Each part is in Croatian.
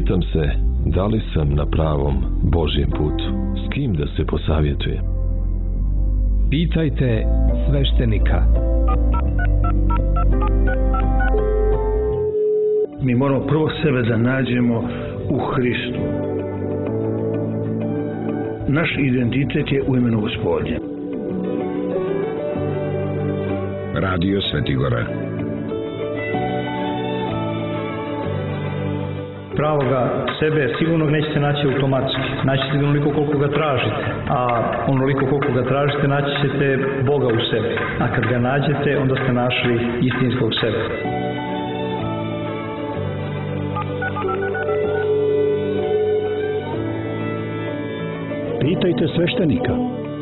Pitam se, da li sam na pravom Božjem putu? S kim da se posavjetujem? Pitajte sveštenika. Mi moramo prvo sebe da nađemo u Hristu. Naš identitet je u imenu Gospodnje. Radio Svetigora. Pravoga sebe sigurno nećete naći automatski. Naći ćete onoliko koliko ga tražite. A onoliko koliko ga tražite naći ćete Boga u sebi. A kad ga nađete, onda ste našli istinskog sebe. Pitajte sveštenika.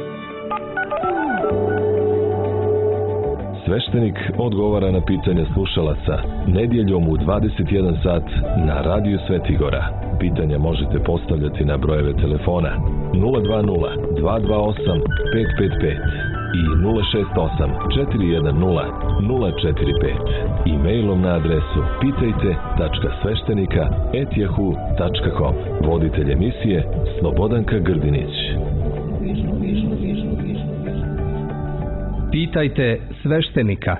Sveštenik odgovara na pitanja slušalaca nedjeljom u 21 sat na Radio Svetigora. Pitanja možete postavljati na brojeve telefona 020 228 555 i 068 410 045 i mailom na adresu pitajte.sveštenika@yahoo.com. Voditelj emisije Slobodanka Grdinić. Pitajte sveštenika.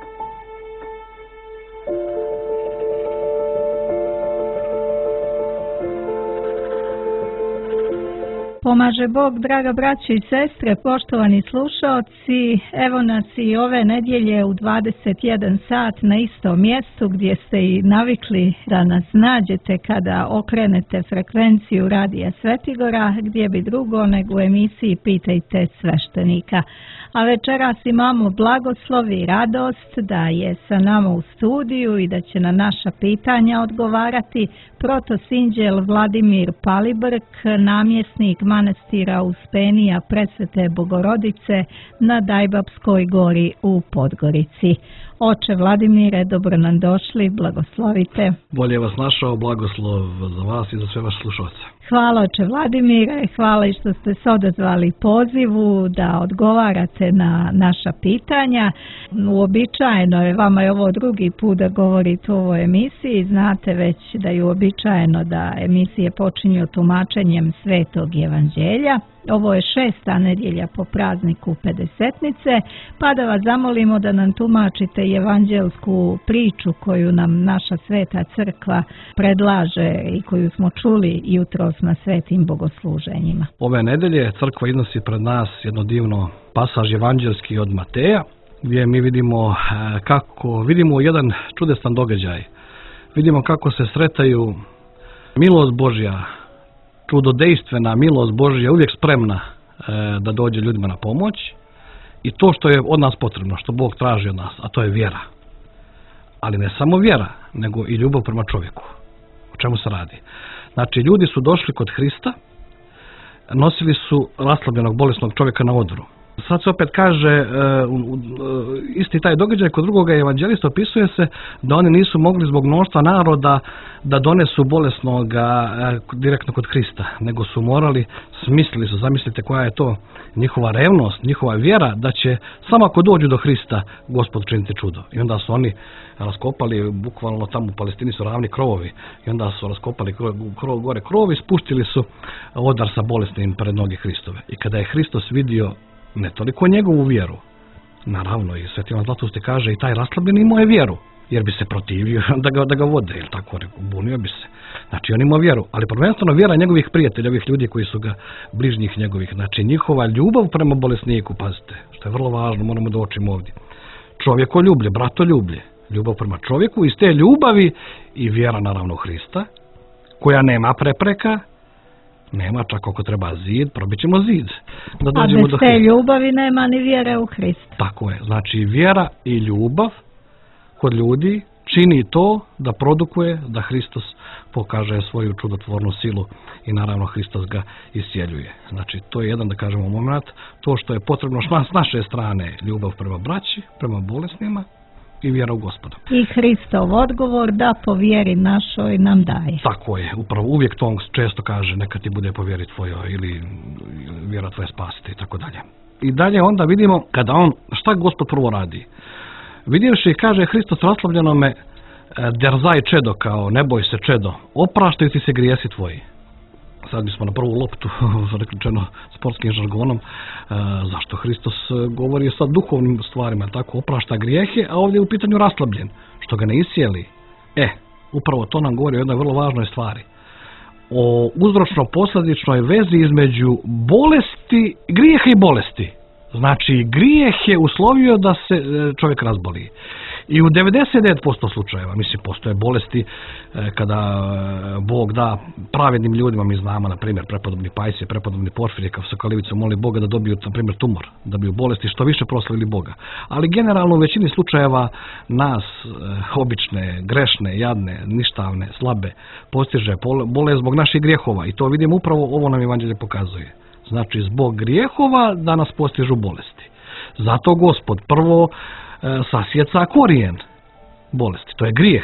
Pomaže Bog, draga braćo i sestre, poštovani slušaoci, evo nas i ove nedjelje u 21 sat na istom mjestu gdje ste i navikli da nas nađete kada okrenete frekvenciju Radija Svetigora, gdje bi drugo nego u emisiji Pitajte sveštenika. A večeras imamo blagoslov i radost da je sa nama u studiju i da će na naša pitanja odgovarati protosinđel Vladimir Palibrk, namjesnik manastira Uspenija Presvete Bogorodice na Dajbapskoj gori u Podgorici. Oče Vladimire, dobro nam došli, blagoslovite. Bolje vas našao, blagoslov za vas i za sve vaše slušalce. Hvala oče Vladimire, hvala i što ste se odazvali pozivu da odgovarate na naša pitanja. Uobičajeno je, vama je ovo drugi put da govorite u ovoj emisiji, znate već da je uobičajeno da emisije počinju tumačenjem Svetog Evanđelja. Ovo je 6. nedjelja po prazniku Pedesetnice, pa da vas zamolimo da nam tumačite evanđelsku priču koju nam naša Sveta Crkva predlaže i koju smo čuli jutros na svetim bogosluženjima. Ove nedelje Crkva iznosi pred nas jedno divno pasaž evanđelski od Mateja, gdje mi vidimo jedan čudesan događaj. Vidimo kako se sretaju milost Božja, čudodejstvena milost Božja uvijek spremna da dođe ljudima na pomoć i to što je od nas potrebno, što Bog traži od nas, a to je vjera. Ali ne samo vjera, nego i ljubav prema čovjeku. O čemu se radi? Znači, ljudi su došli kod Hrista, nosili su raslabljenog bolesnog čovjeka na odru. Sad se opet kaže, isti taj događaj kod drugoga evanđelista opisuje se da oni nisu mogli zbog mnoštva naroda da donesu bolesnoga direktno kod Hrista, nego su morali, smislili su, zamislite koja je to njihova revnost, njihova vjera da će samo ako dođu do Hrista Gospod činiti čudo. I onda su oni raskopali, bukvalno tamo u Palestini su ravni krovovi, i onda su raskopali gore krovovi, spustili su odar sa bolesnim pred noge Hristove. I kada je Hristos vidio ne toliko njegovu vjeru, naravno i Sveti Ivan Zlatoust kaže i taj raslabljen imao je vjeru, jer bi se protivio da ga vode, ili tako, bunio bi se. Znači on imao vjeru, ali prvenstveno vjera njegovih prijatelja, ovih ljudi koji su ga bližnjih njegovih, znači njihova ljubav prema bolesniku, pazite, što je vrlo važno, moramo da očimo ovdje. Čovjekoljublje, bratoljublje, ljubav prema čovjeku, iz te ljubavi i vjera naravno u Hrista, koja nema prepreka, nema, čak ako treba zid, probit ćemo zid. A bez te ljubavi nema ni vjere u Hrista. Tako je, znači vjera i ljubav kod ljudi čini to da produkuje, da Hristos pokaže svoju čudotvornu silu i naravno Hristos ga iscijeljuje. Znači to je jedan, da kažemo, moment, to što je potrebno s naše strane, ljubav prema braći, prema bolesnima i vjera u Gospoda. I Hristov odgovor da po vjeri našoj nam daje. Tako je, upravo uvijek to on često kaže, neka ti bude po vjeri tvojoj ili vjera tvoja spasiti i tako dalje. I dalje onda vidimo kada šta Gospod prvo radi. Vidjevši, kaže Hristos raslabljenome, derzaj čedo, kao ne boj se čedo, opraštaju ti se grijesi tvoji. Sad bismo na prvu loptu, reključeno sportskim žargonom, zašto Hristos govori sad duhovnim stvarima, tako oprašta grijehe, a ovdje je u pitanju raslabljen, što ga ne isjeli. Upravo to nam govori o jednoj vrlo važnoj stvari. O uzročno-posljedičnoj vezi između bolesti, grijeha i bolesti. Znači, grijeh je uslovio da se čovjek razboli. I u 99% slučajeva, mislim, postoje bolesti kada Bog da pravednim ljudima, mi znamo, na primjer, prepodobni Pajsije, prepodobni Porfirije, kao sa kalivicom moli Boga da dobiju, na primjer, tumor, da dobiju bolesti što više proslavili Boga. Ali generalno u većini slučajeva nas, obične, grešne, jadne, ništavne, slabe, postiže bolest zbog naših grijehova. I to vidimo upravo, ovo nam Evanđelje pokazuje. Znači, zbog grijehova da nas postižu bolesti. Zato Gospod prvo sasjeca korijen bolesti, to je grijeh.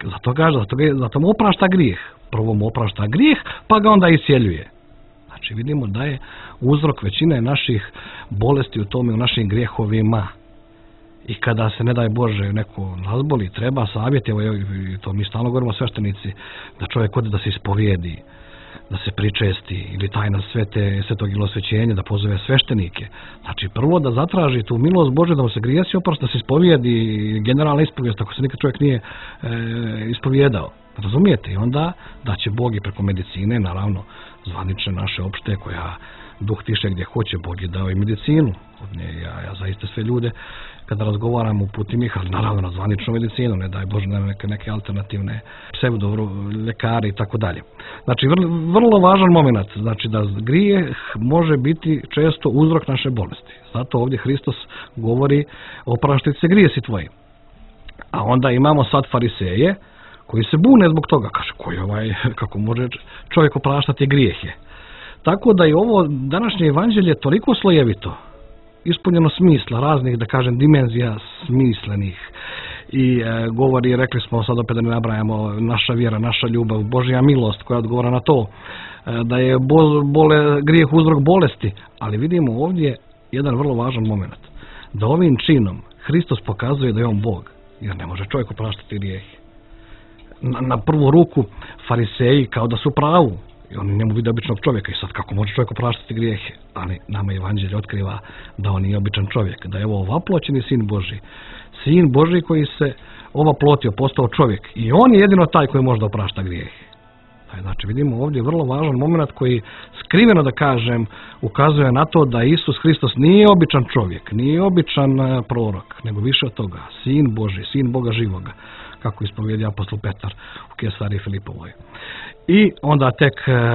Zato mu oprašta grijeh. Prvo mu oprašta grijeh, pa ga onda isjeljuje. Znači, vidimo da je uzrok većine naših bolesti u tome, u našim grijehovima. I kada se, ne daj Bože, neko razboli, treba savjet, evo, to mi stalno govorimo sveštenici, da čovjek ode da se ispovijedi, da se pričesti, ili tajna svetog ilosvećenja, da pozove sveštenike. Znači, prvo da zatraži tu milost Bože, da mu se grijesi oprosti, da se ispovijedi, generalna ispovijest, ako se nikad čovjek nije ispovijedao. Razumijete? I onda da će Bog i preko medicine, naravno, zvanične naše opšte, koja duh tiše gdje hoće, Bog je dao i medicinu. Ja zaista sve ljude, kada razgovaram, uputim ih, ali naravno na zvaničnu medicinu, ne daj Bože na neke alternativne pseudo ljekari i tako dalje. Znači, vrlo važan moment, znači da grijeh može biti često uzrok naše bolesti. Zato ovdje Hristos govori, opraštaj se grijesi tvoji. A onda imamo sad fariseje koji se bune zbog toga, kaže, kako može čovjek opraštati grijehe. Tako da je ovo današnje evanđelje toliko slojevito, ispunjeno smisla, raznih, da kažem, dimenzija smislenih. I govori, rekli smo sad opet da ne nabrajamo, naša vjera, naša ljubav, Božja milost koja odgovara na to, da je grijeh uzrok bolesti. Ali vidimo ovdje jedan vrlo važan moment. Da ovim činom Hristos pokazuje da je on Bog, jer ne može čovjek opraštati grijehe. Na prvu ruku fariseji kao da su pravu, i oni njemu vide običnog čovjeka i sad kako može čovjek opraštati grijehe, ali nama Evanđelje otkriva da on nije običan čovjek, da je ovo ovaploćeni sin Božji. Sin Božji koji se ovaplotio, postao čovjek i on je jedino taj koji može da oprašta grijehe. Znači vidimo ovdje vrlo važan moment koji skriveno, da kažem, ukazuje na to da Isus Hristos nije običan čovjek, nije običan prorok, nego više od toga, sin Božji, sin Boga živoga, kako ispovijedi apostol Petar u Kesariji Filipovoj. I onda tek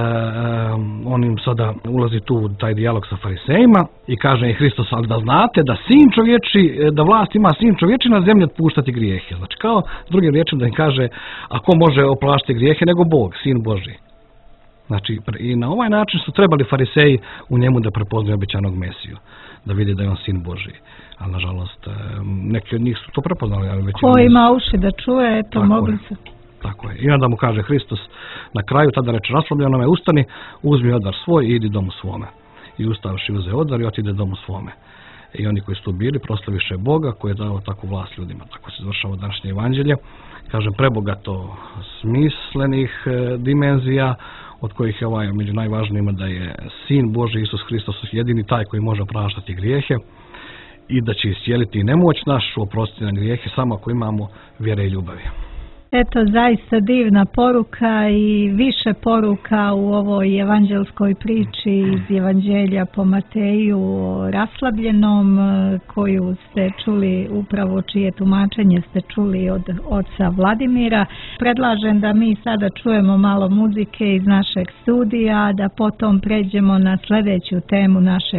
on im sada ulazi tu u taj dijalog sa farisejima i kaže i Hristos, ali da znate da sin čovječi, da vlast ima sin čovječi na zemlji otpuštati grijehe. Znači kao drugim riječima da im kaže, a ko može opraštati grijehe nego Bog, sin Božji. Znači i na ovaj način su trebali fariseji u njemu da prepoznaju obećanog Mesiju, da vidi da je on sin Božji. Ali nažalost neki od njih su to prepoznali. Ali ko ima uši da čuje, eto mogli se. Tako je. I onda mu kaže Hristos na kraju, tada reče raslobljenome, ustani, uzmi odar svoj i idi domu svome. I ustavši uze odar i otide domu svome. I oni koji su tu bili proslaviše Boga koji je dao takvu vlast ljudima. Tako se završava današnje evanđelje. Kažem, prebogato smislenih dimenzija, od kojih je ovaj među najvažnijima da je sin Božji Isus Hristos jedini taj koji može opraštati grijehe i da će iscijeliti nemoć našu, oprostiti na grijehe samo ako imamo vjere i ljubavi. Eto, zaista divna poruka i više poruka u ovoj evanđelskoj priči iz Evanđelja po Mateju o raslabljenom, koju ste čuli, upravo čije tumačenje ste čuli od oca Vladimira. Predlažem da mi sada čujemo malo muzike iz našeg studija, da potom pređemo na sljedeću temu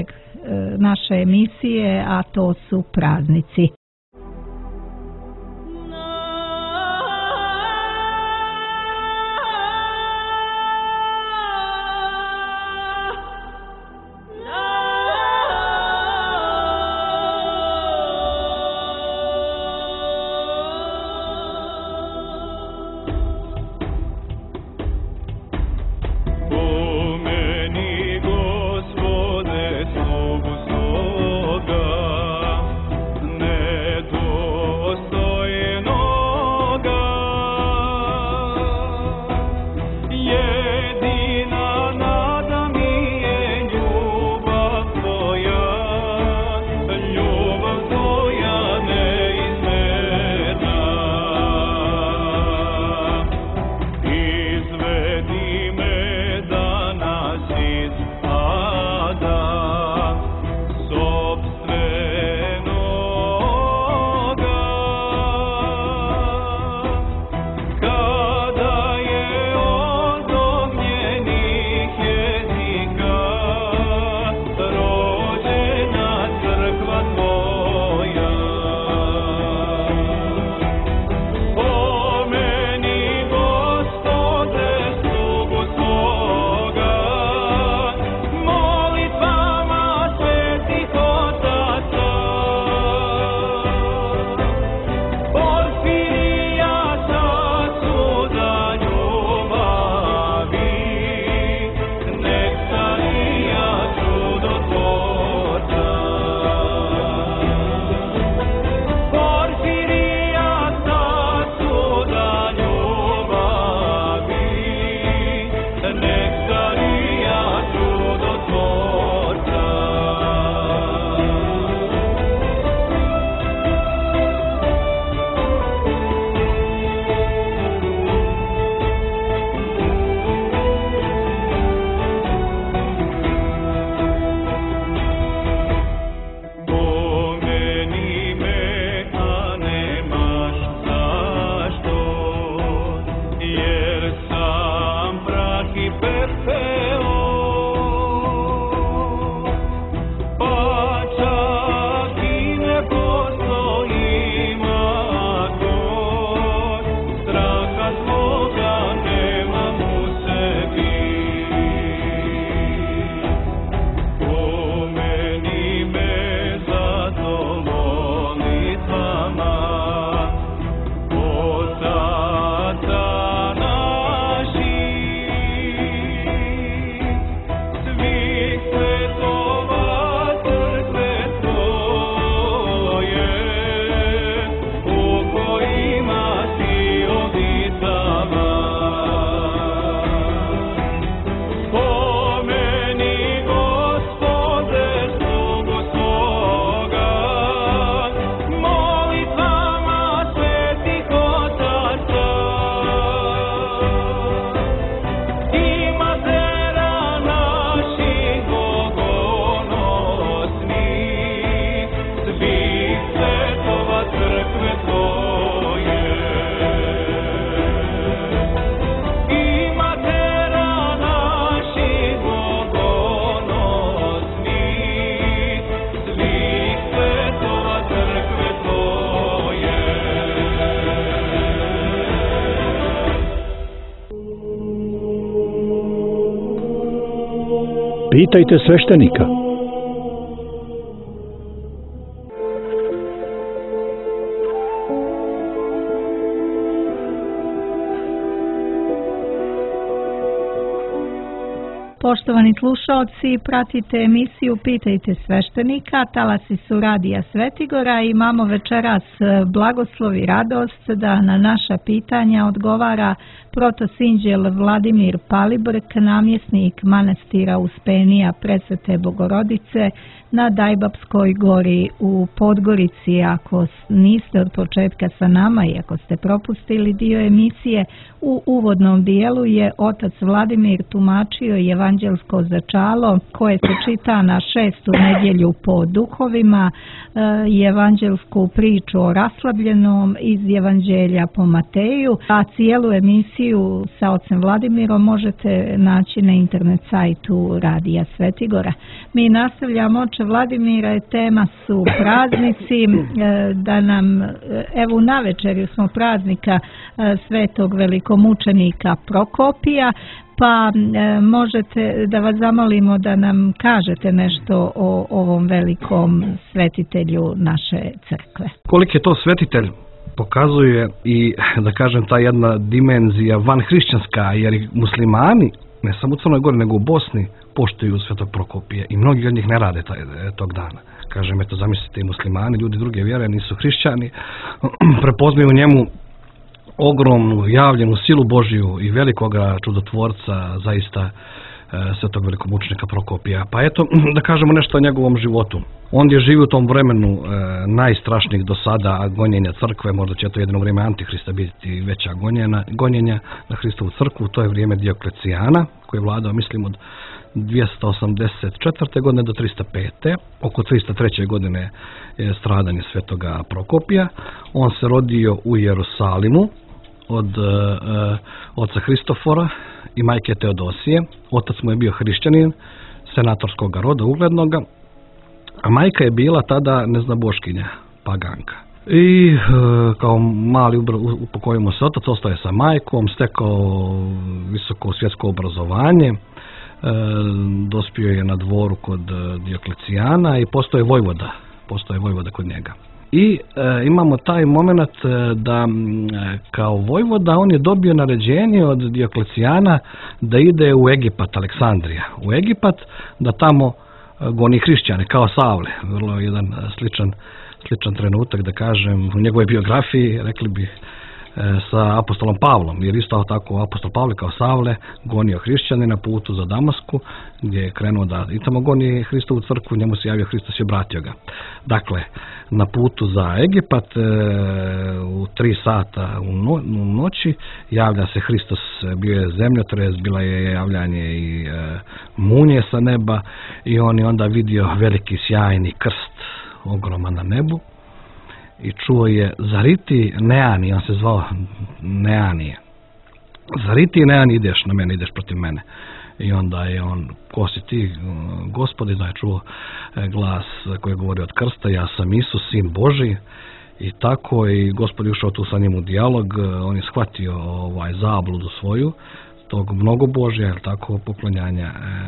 naše emisije, a to su praznici. Gospode, slovu svoga, ne Pitajte sveštenika. Poštovani slušalci, pratite emisiju Pitajte sveštenika, talasi su Radija Svetigora i imamo večeras blagoslov i radost da na naša pitanja odgovara protosinđel Vladimir Palibrk, namjesnik manastira Uspenija Presvete Bogorodice na Dajbapskoj gori u Podgorici. Ako niste od početka sa nama i ako ste propustili dio emisije, u uvodnom dijelu je otac Vladimir tumačio evanđelsko začalo koje se čita na 6. nedjelju po duhovima, evanđelsku priču o raslabljenom iz evanđelja po Mateju, a cijelu emisiju sa ocem Vladimirom možete naći na internet sajtu Radija Svetigora. Mi nastavljamo, oče Vladimire, tema su praznici, da nam, evo na večerju smo praznika svetog velikomučenika Prokopija, pa možete da vas zamolimo da nam kažete nešto o ovom velikom svetitelju naše crkve. Koliki je to svetitelj pokazuje i, da kažem, ta jedna dimenzija vanhrišćanska, jer muslimani, ne samo u Crnoj Gori, nego u Bosni, poštuju svetog Prokopija i mnogi od njih ne rade tog dana. Kažem, eto, zamislite, i muslimani, ljudi druge vjere, nisu hrišćani, prepoznaju u njemu ogromnu javljenu silu Božiju i velikoga čudotvorca, zaista svetog velikomučenika Prokopija. Pa eto, da kažemo nešto o njegovom životu. On je živio u tom vremenu najstrašnijih do sada gonjenja crkve, možda će to jedno vrijeme Antihrista biti veća gonjenja na Hristovu crkvu. To je vrijeme Dioklecijana, koji je vladao, mislim, od 284. godine do 305. Oko 303. godine je stradanje svetoga Prokopija. On se rodio u Jerusalimu od oca Hristofora i majke Teodosije. Otac mu je bio hrišćanin, senatorskog roda, uglednoga, a majka je bila tada neznaboškinja, paganka. I kao mali upokojimo se otac, ostaje sa majkom, stekao visoko svjetsko obrazovanje, dospio je na dvoru kod Dioklecijana i postao je vojvoda kod njega. I imamo taj moment da kao vojvoda on je dobio naređenje od Dioklecijana da ide u Egipat, Aleksandrija, u Egipat, da tamo goni hrišćane kao Savle. Vrlo jedan sličan trenutak, da kažem, u njegovoj biografiji, rekli bi, sa apostolom Pavlom, jer isto tako apostol Pavle kao Savle gonio hrišćane na putu za Damasku, gdje je krenuo da i tamo goni Hristovu crkvu, njemu se javio Hristos i obratio ga. Dakle, na putu za Egipat u 3 sata u noći javlja se Hristos, bio je zemljotres, bila je javljanje i munje sa neba i on je onda vidio veliki sjajni krst ogroman na nebu i čuo je: zariti Neani, on se zvao Neanije, zariti Neani, ideš na mene, ideš protiv mene. I onda je on: ko si ti, Gospodi? Da je čuo glas koji je govorio od krsta: ja sam Isus, sin Božji. I tako, i Gospod je ušao tu sa njim u dijalog, on je shvatio zabludu svoju, tog mnogobožja, jer tako, poklonjanja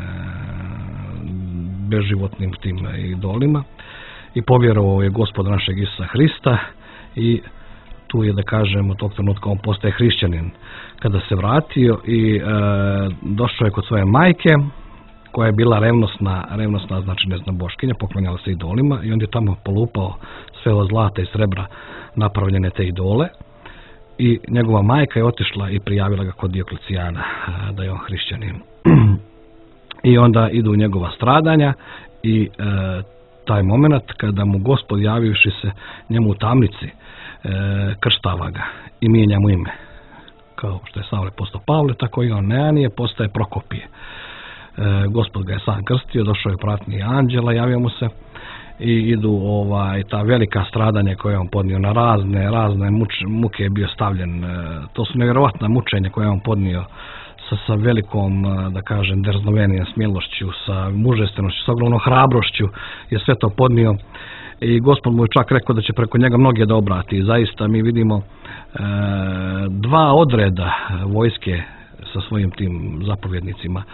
bezživotnim tim idolima, i povjerovao je Gospoda našeg Isusa Hrista i tu je, da kažem, od tog trenutka on postaje hrišćanin. Kada se vratio i došao je kod svoje majke, koja je bila revnosna, znači neznaboškinja, poklonjala se idolima, i on je tamo polupao sve od zlata i srebra napravljene te idole, i njegova majka je otišla i prijavila ga kod Dioklecijana da je on hrišćanin. I onda idu njegova stradanja i taj moment kada mu Gospod, javivši se njemu u tamnici, krštava ga i mijenja mu ime. Kao što je Savle postao Pavle, tako i on Neanije postaje Prokopije. Gospod ga je sam krstio, došao je pratnji anđela, javio mu se, i idu ta velika stradanja koje je on podnio, na razne muke je bio stavljen. To su nevjerovatna mučenja koje je on podnio sa velikom, da kažem, drznovenijom smjelošću, sa mužestrenošću, sa ogromnom hrabrošću je sve to podnio. I Gospod mu je čak rekao da će preko njega mnoge da obrati. I zaista mi vidimo 2 odreda vojske sa svojim tim zapovjednicima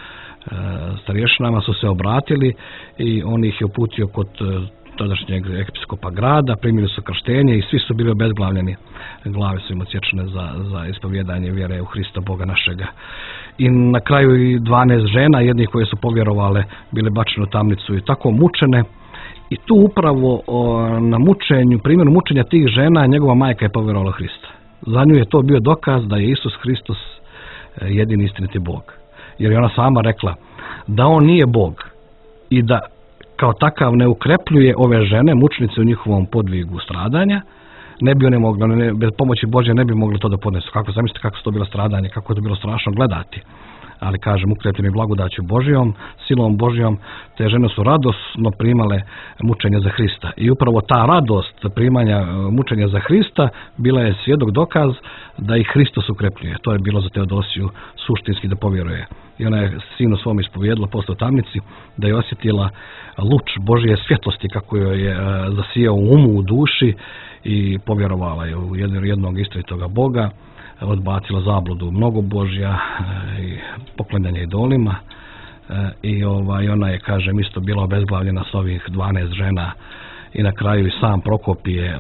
starješinama su se obratili i on ih je uputio kod tadašnjeg episkopa grada, primili su krštenje i svi su bili obezglavljeni. Glave su im odsječene za ispovjedanje vjere u Hrista Boga našega. I na kraju i 12 žena, jednih koje su povjerovale, bile bačene u tamnicu i tako mučene. I tu upravo na mučenju, primjeru mučenja tih žena, njegova majka je povjerovala u Hrista. Za nju je to bio dokaz da je Isus Hristos jedini istiniti Bog. Jer je ona sama rekla da on nije Bog i da kao takav ne ukrepljuje ove žene, mučnice u njihovom podvigu stradanja, ne bi one mogle, bez pomoći Božje ne bi mogli to da podnesu. Kako zamislite kako su to bilo stradanje, kako je to bilo strašno gledati. Ali kažem, ukrepljeni blagodaću Božjom, silom Božjom, te žene su radosno primale mučenje za Hrista. I upravo ta radost primanja mučenja za Hrista bila je svjedok dokaz da i Hristos ukrepljuje. To je bilo za Teodosiju suštinski da povjeruje. I ona je sinu svom ispovijedila posle u tamnici, da je osjetila luč Božje svjetlosti kako joj je zasijao u umu, u duši i povjerovala je u jednog istinitoga Boga, odbacila zabludu mnogobožja i poklanjanje idolima i ona je, kažem, isto bila obezglavljena s ovih 12 žena i na kraju i sam Prokop je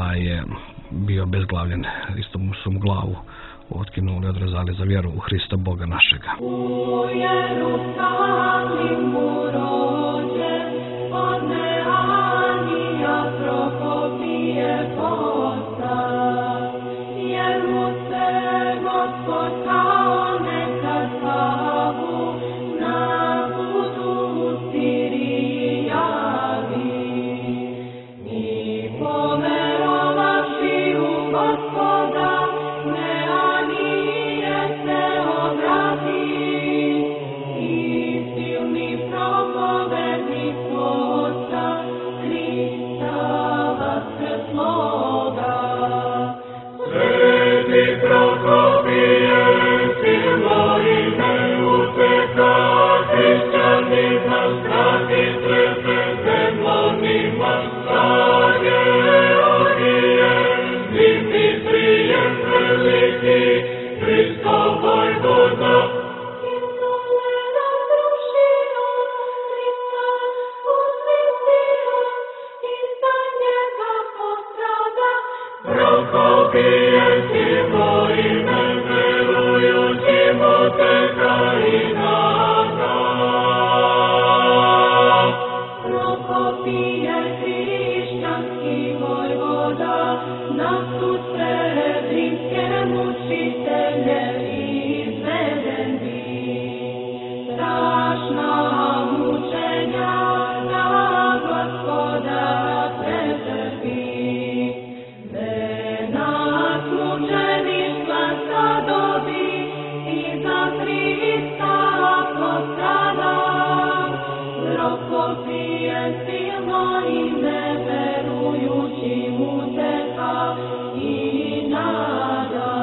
bio obezglavljen, isto mu su mu glavu otkinuli, odrezali za vjeru u Hrista Boga našega. U Jerusalimu rođen, od Neanija Prokopije postav, jer mu se Gospod kao nekad slavu na putu u Siriji javi. I poverovavši u Gospoda, Neanije se obrati i silni propovednik oca Hrista vasvetloga. Sveti Prokopije, silno ime uteka, hrišćanima strati trpe, demonima stanje orije, biti prijem veliki, Hristo vojvoda. Sinove razrušio, Hrista uzvisio, i za njega postrada. Prokopije, silno ime verujućim uteka i nada. Prokopije, hrišćanski vojvoda, na sud pred rimske mučitelje izveden bi. Strašna mučenja za Gospoda pretrpi. Venac mučeništva sadobi i za Hrista postrada. Prokopije, silno ime verujućim uteka i nada.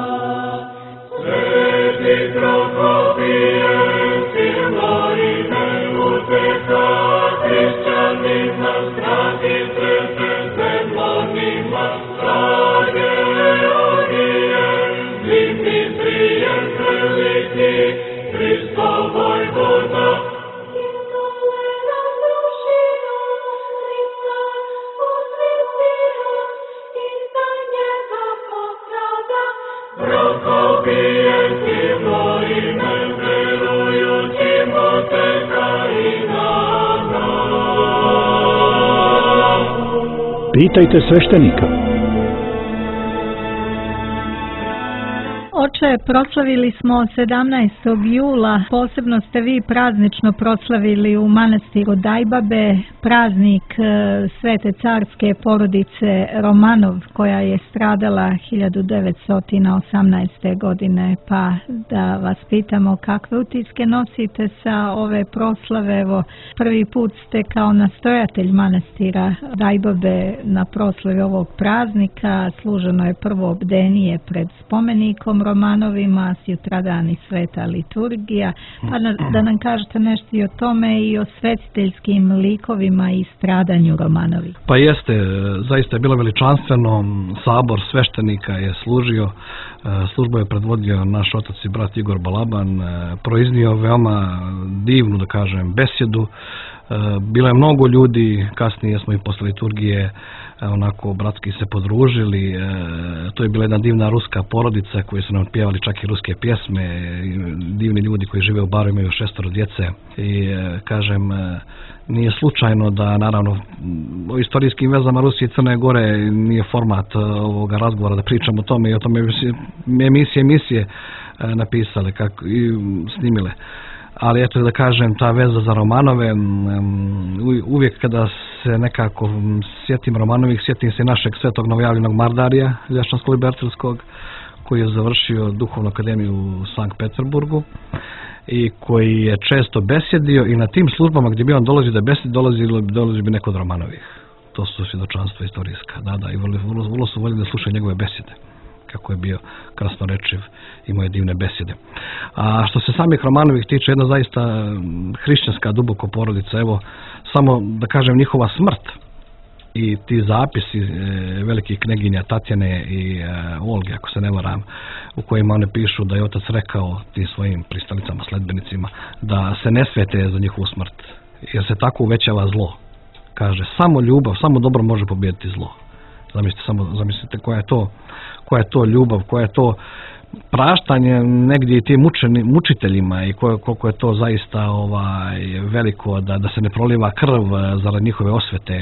Sveti Prokopije, silno ime uteka, hrišćanima strati trpe, demonima stanje orije, biti prijem veliki, Hristo vojvoda. Sinove razrušio, Hrista uzvisio, i za njega postrada. Prokopije, silno ime verujućim uteka i nada. Pitajte sveštenika. Oče, proslavili smo 17. jula, posebno ste vi praznično proslavili u manastiru Dajbabe praznik svete carske porodice Romanov koja je stradala 1918. godine, pa da vas pitamo kakve utiske nosite sa ove proslave. Evo, prvi put ste kao nastojatelj manastira Dajbabe na proslavi ovog praznika, služeno je prvo bdenije pred spomenikom Romanovima, sutradan i sveta liturgija, pa da nam kažete nešto i o tome i o svetiteljskim likovima i stradanju Romanovi. Pa jeste, zaista je bilo veličanstveno, sabor sveštenika je služio Službu je predvodio naš otac i brat Igor Balaban, proiznio veoma divnu, da kažem, besjedu. Bilo je mnogo ljudi, kasnije smo i posle liturgije onako bratski se podružili. To je bila jedna divna ruska porodica koji su nam pjevali čak i ruske pjesme, divni ljudi koji žive u Baru, imaju 6 djece i kažem, nije slučajno da naravno o istorijskim vezama Rusije i Crne Gore nije format ovoga razgovora da pričamo o tome i o tome emisije napisale kako, i snimile. Ali eto da kažem, ta veza za Romanove, uvijek kada se nekako sjetim Romanovih, sjetim se našeg svetog novojavljenog Mardarija, Ljašansko-Libercelskog, koji je završio duhovnu akademiju u Sankt Peterburgu i koji je često besjedio i na tim službama gdje bi on dolazio da besjedi, dolazi bi neko od Romanovih. To su svjedočanstva istorijska, da, i vrlo su voljeli da slušaju njegove besjede, kako je bio krasnorečiv, imao je divne besjede. A što se samih Romanovih tiče, jedna zaista hrišćanska duboko porodica, evo, samo da kažem njihova smrt i ti zapisi velikih kneginja Tatjane i Olge, ako se ne varam, u kojima one pišu da je otac rekao tim svojim pristalicama, sledbenicima, da se ne svete za njihovu smrt, jer se tako uvećava zlo. Kaže, samo ljubav, samo dobro može pobijediti zlo. Zamislite koja je to ljubav, koja je to praštanje negdje i tim mučiteljima i koliko je to zaista veliko da se ne proliva krv zarad njihove osvete.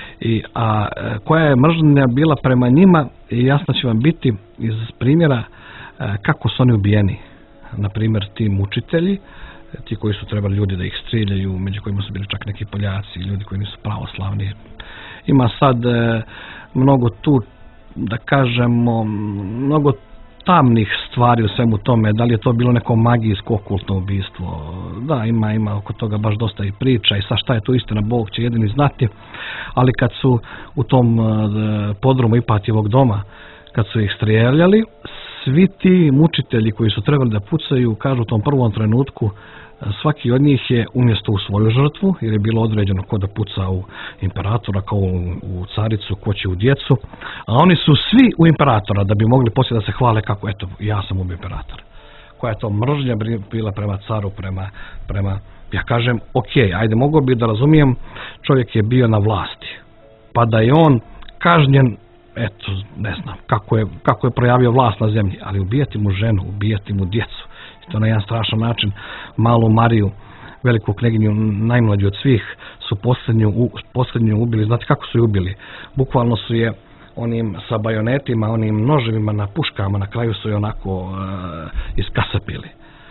A koja je mržnja bila prema njima, i jasno će vam biti iz primjera kako su oni ubijeni. Na primjer, ti mučitelji, ti koji su trebali ljudi da ih strijeljaju, među kojima su bili čak neki Poljaci, ljudi koji nisu pravoslavni. Ima sad mnogo tu, da kažemo, mnogo tamnih stvari u svemu tome, da li je to bilo neko magijsko okultno ubistvo. Da, ima oko toga baš dosta i priča i sa šta je to istina, Bog će jedini znati, ali kad su u tom podrumu Ipatijevog doma, kad su ih strijeljali, svi ti mučitelji koji su trebali da pucaju, kažu u tom prvom trenutku, svaki od njih je umjesto u svoju žrtvu, jer je bilo određeno ko da puca u imperatora, kao u caricu, ko će u djecu, a oni su svi u imperatora da bi mogli poslije da se hvale kako, eto, ja sam ubio imperatora. Koja je to mržnja bila prema caru, prema ja kažem, ok, ajde, mogao bi da razumijem, čovjek je bio na vlasti, pa da je on kažnjen, eto, ne znam, kako je projavio vlast na zemlji, ali ubijati mu ženu, ubijati mu djecu, to na jedan strašan način. Malu Mariju, veliku kneginju, najmlađu od svih, su posljednju ubili. Znate kako su je ubili? Bukvalno su je onim sa bajonetima, onim noževima na puškama, na kraju su je onako iskasapili.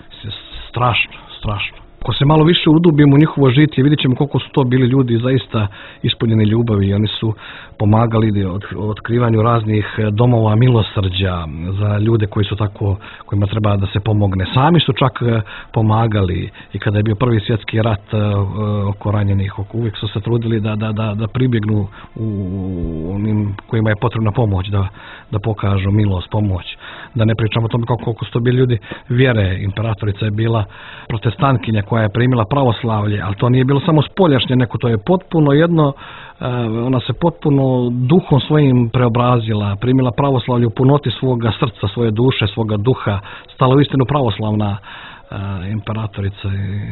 Strašno. Ako se malo više udubimo u njihovo žitje, vidjet ćemo koliko su to bili ljudi zaista ispunjeni ljubavi. Oni su pomagali u otkrivanju raznih domova milosrđa za ljude koji su tako, kojima treba da se pomogne. Sami su čak pomagali i kada je bio prvi svjetski rat oko ranjenih, uvijek su se trudili da pribjegnu u onim kojima je potrebna pomoć, da pokažu milost, pomoć. Da ne pričamo o tome koliko su to bili ljudi vjere. Imperatorica je bila protestantkinja koja je primila pravoslavlje, ali to nije bilo samo spoljašnje, neko to je potpuno jedno, ona se potpuno duhom svojim preobrazila, primila pravoslavlje u punoti svoga srca, svoje duše, svoga duha, stala u istinu pravoslavna imperatorica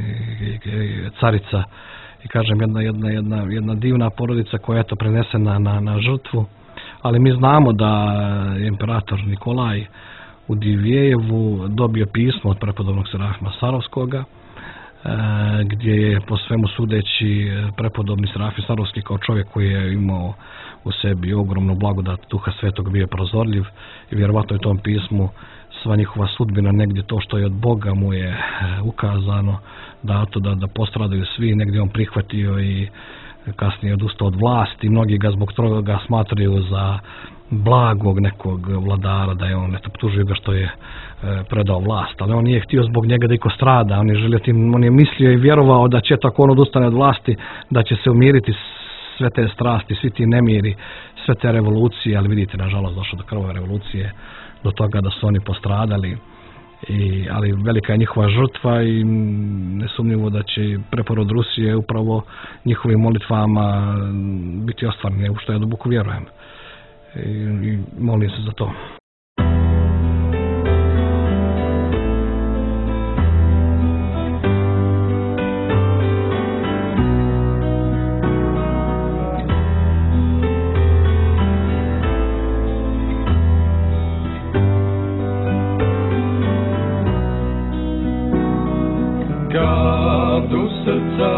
i carica. I kažem, jedna divna porodica koja je to prenesena na žrtvu, ali mi znamo da je imperator Nikolaj u Divijevu dobio pismo od prepodobnog Serafima Sarovskoga, gdje je po svemu sudeći prepodobni Serafim Sarovski kao čovjek koji je imao u sebi ogromnu blagodat Duha Svetog bio prozorljiv i vjerovatno je u tom pismu sva njihova sudbina negdje to što je od Boga mu je ukazano da postradaju svi, negdje on prihvatio i kasnije odustao od vlasti. Mnogi ga zbog toga smatraju za blagog nekog vladara, da je on optužio ga što je predao vlast, ali on nije htio zbog njega da iko strada, on je mislio i vjerovao da će tako on odustane od vlasti, da će se umiriti sve te strasti, svi ti nemiri, sve te revolucije, ali vidite, nažalost, došlo do krvave revolucije, do toga da su oni postradali, ali velika je njihova žrtva i nesumnjivo da će preporod Rusije upravo njihovim molitvama biti ostvareni, u što ja duboko vjerujem. I molim se za to.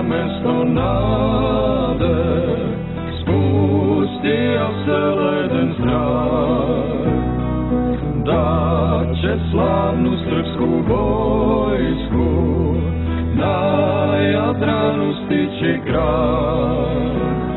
na mesto nade, spustio se leden strah, da će slavnu srpsku vojsku na Jadranu stići kraj.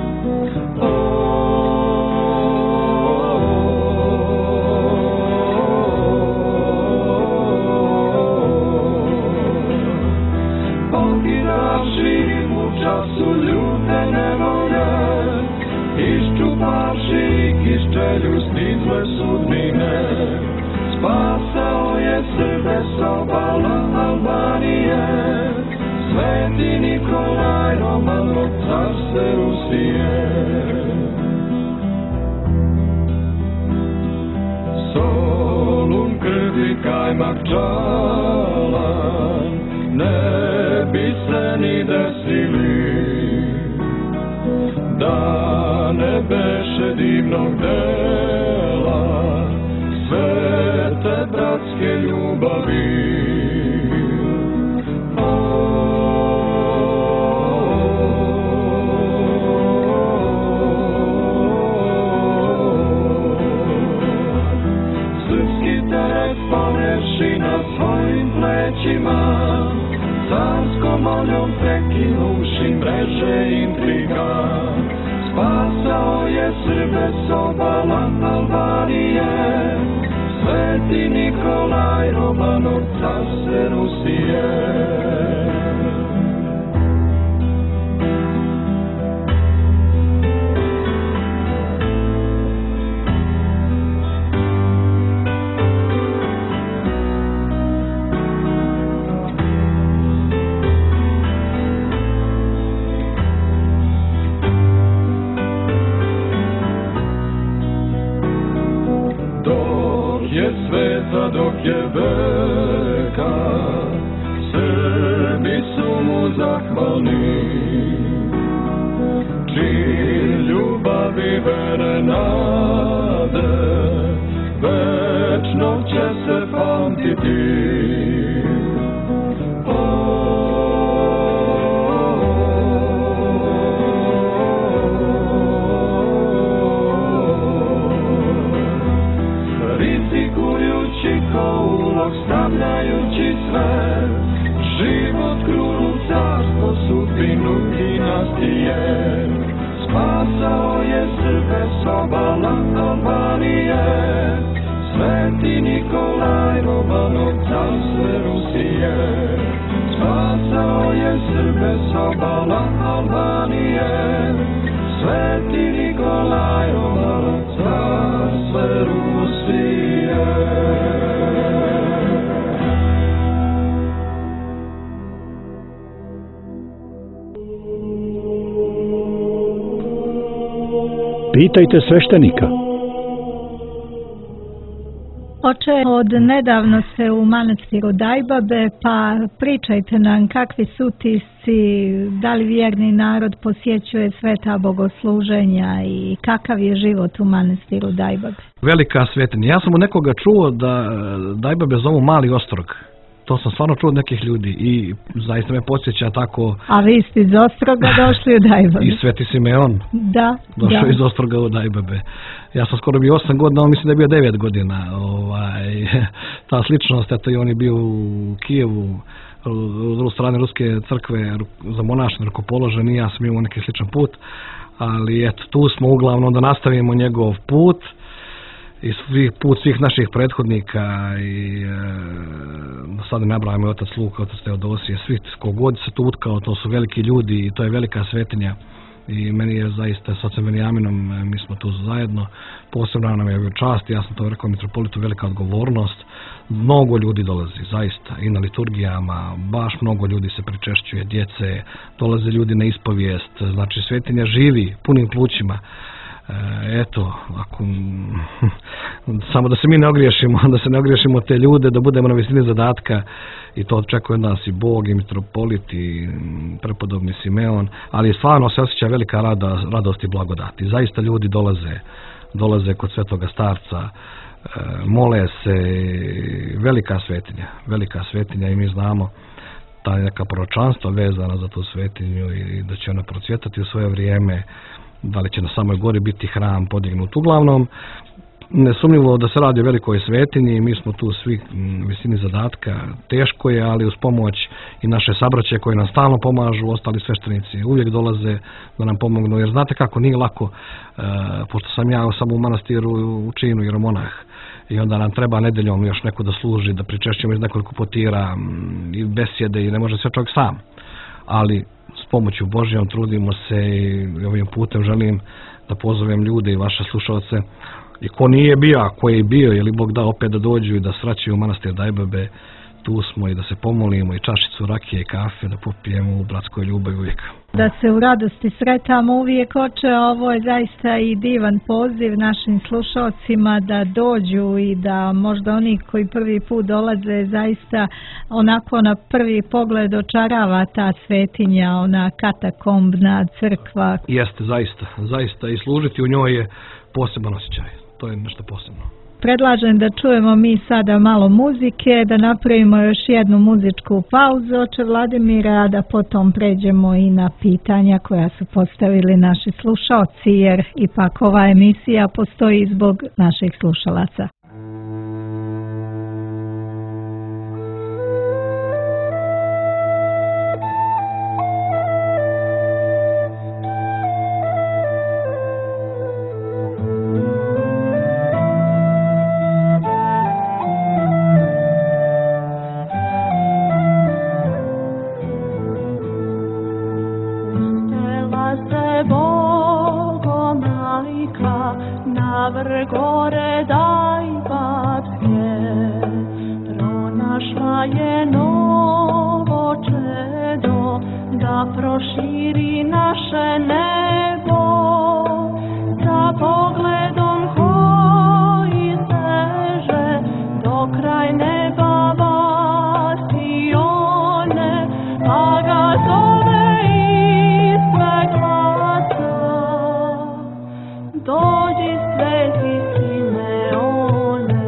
Času ljute nevolje, iščupavši kiščelju snizle sudbine, spasao je Srbe s obala Albanije, Sveti Nikolaj Romanov, car se Rusije. Solun, krvi, kajmak, čalan, ne bi se ni desili da ne beše divnog dela svete bratske ljubavi. Srpski teret poneši na svojim plećima, carskom voljom prekinuši mreže intriga, spasao je Srbe s obala Albanije, Sveti Nikolaj Romanov, car se Rusije. Dok je veka, Srbi su mu zahvalni, čin ljubavi, vere, nade, večno će se pamtiti. Stavljajući sve, život, krunu, carstvo, sudbinu, dinastije, spasao je Srbe s obala Albanije, Sveti Nikolaj Romanov, car sve Rusije. Spasao je Srbe s obala Albanije, Sveti Nikolaj Romanov, car sve Rusije. Pitajte sveštenika. Oče, od nedavno ste u manastiru Dajbabe, pa pričajte nam kakvi su utisci, da li vjerni narod posjećuje sveta bogosluženja i kakav je život u manastiru Dajbabe. Velika svetinja. Ja sam od nekoga čuo da Dajbabe zovu Mali ostrog. To sam stvarno čuo od nekih ljudi i zaista me podsjeća tako... A vi ste iz Ostroga došli u Dajbabe? I Sveti Simeon. Da. Došao iz Ostroga u Dajbabe. Ja sam skoro bio 8 godina, on mislim da je bio 9 godina. Ta sličnost, eto i on je bio u Kijevu, u drugu strane Ruske crkve za monašne rukopoložen i ja sam imao neki sličan put. Ali eto, tu smo uglavnom da nastavimo njegov put i put svih naših prethodnika i sad ne nabrajamo otac Luka, otac Teodosije, svi kogod se tu utkao, to su veliki ljudi i to je velika svetinja i meni je zaista s ocem Benjaminom, mi smo tu zajedno, posebno nam je čast, ja sam to rekao mitropolitu, velika odgovornost, mnogo ljudi dolazi, zaista, i na liturgijama, baš mnogo ljudi se pričešćuje, djece, dolaze ljudi na ispovijest, znači svetinja živi, punim plućima. Eto, ako, samo da se mi ne ogriješimo, da se ne ogriješimo te ljude, da budemo na visini zadatka i to očekuje od nas i Bog, i mitropolit, i prepodobni Simeon, ali stvarno se osjeća velika radost i blagodat. I zaista ljudi dolaze kod svetoga starca, mole se, velika svetinja i mi znamo ta neka proročanstva vezana za tu svetinju i da će ona procvjetati u svoje vrijeme, da li će na samoj gori biti hram podignut. Uglavnom, nesumnjivo da se radi o velikoj svetinji, mi smo tu svi visini zadatka, teško je, ali uz pomoć i naše sabraće koje nam stalno pomažu, ostali sveštenici uvijek dolaze da nam pomognu, jer znate kako, nije lako, pošto sam ja samo u manastiru u činu jer monah, i onda nam treba nedeljom još neko da služi, da pričešćujemo iz nekoliko potira i besjede i ne može sve čovjek sam, ali s pomoću Božjom trudimo se i ovim putem želim da pozovem ljude i vaše slušalce i ko nije bio, a ko je bio, je li Bog da opet da dođu i da sraćaju u manastir Dajbabe, tu smo i da se pomolimo i čašicu rakije i kafe da popijemo u bratskoj ljubavi uvijek. Da se u radosti sretamo uvijek, oče, ovo je zaista i divan poziv našim slušalcima da dođu i da možda oni koji prvi put dolaze zaista onako na prvi pogled očarava ta svetinja, ona katakombna crkva. Jeste, zaista i služiti u njoj je poseban osjećaj, to je nešto posebno. Predlažem da čujemo mi sada malo muzike, da napravimo još jednu muzičku pauzu, oče Vladimire, a da potom pređemo i na pitanja koja su postavili naši slušalci, jer ipak ova emisija postoji zbog naših slušalaca. Gore Dajbabske pronašla je novo čedo da proširi naše nebo sa pogledom koji seže do kraj neba Vasione, pa ga zove ispred glasa. Dođi Sveti Simeone.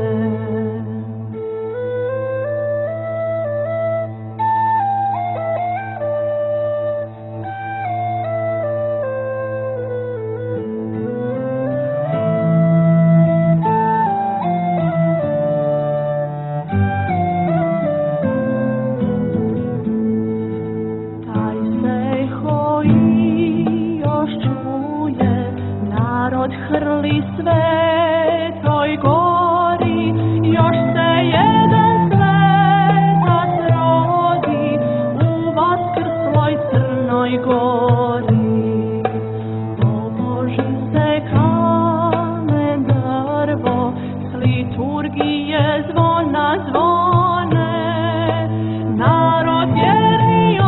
Taj se hoji još čuje, narod hrli Svetoj gori, još se jedan svetac rodi u vaskrsloj Crnoj Gori. Položi se kamen drvo, s liturgije zvona zvone, narod vjerni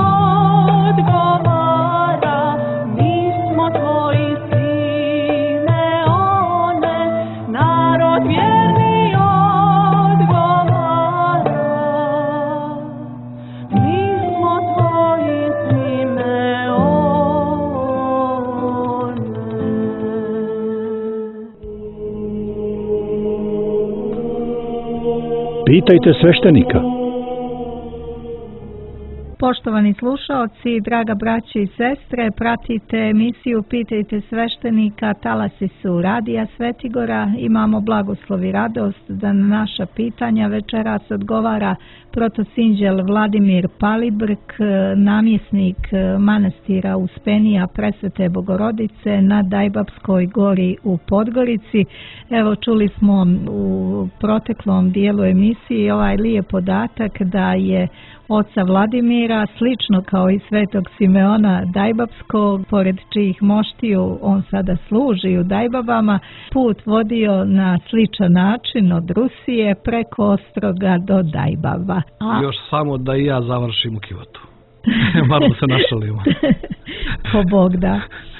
odgovara, mi smo tvoji Simeone, narod vjerni odgovara, mi smo tvoji Simeone. Pitajte sveštenika. Poštovani slušaoci, draga braće i sestre, pratite emisiju Pitajte sveštenika, talasi su Radija Svetigora. Imamo blagoslov i radost da na naša pitanja večeras odgovara protosinđel Vladimir Palibrk, namjesnik manastira Uspenija Presvete Bogorodice na Dajbabskoj gori u Podgorici. Evo, čuli smo u proteklom dijelu emisiji ovaj lijep podatak da je oca Vladimira, slično kao i svetog Simeona Dajbabskog, pored čijih moštiju on sada služi u Dajbabama, put vodio na sličan način od Rusije preko Ostroga do Dajbaba. Još samo da i ja završim u Kivotu. Malo se našalimo. Po Bog da.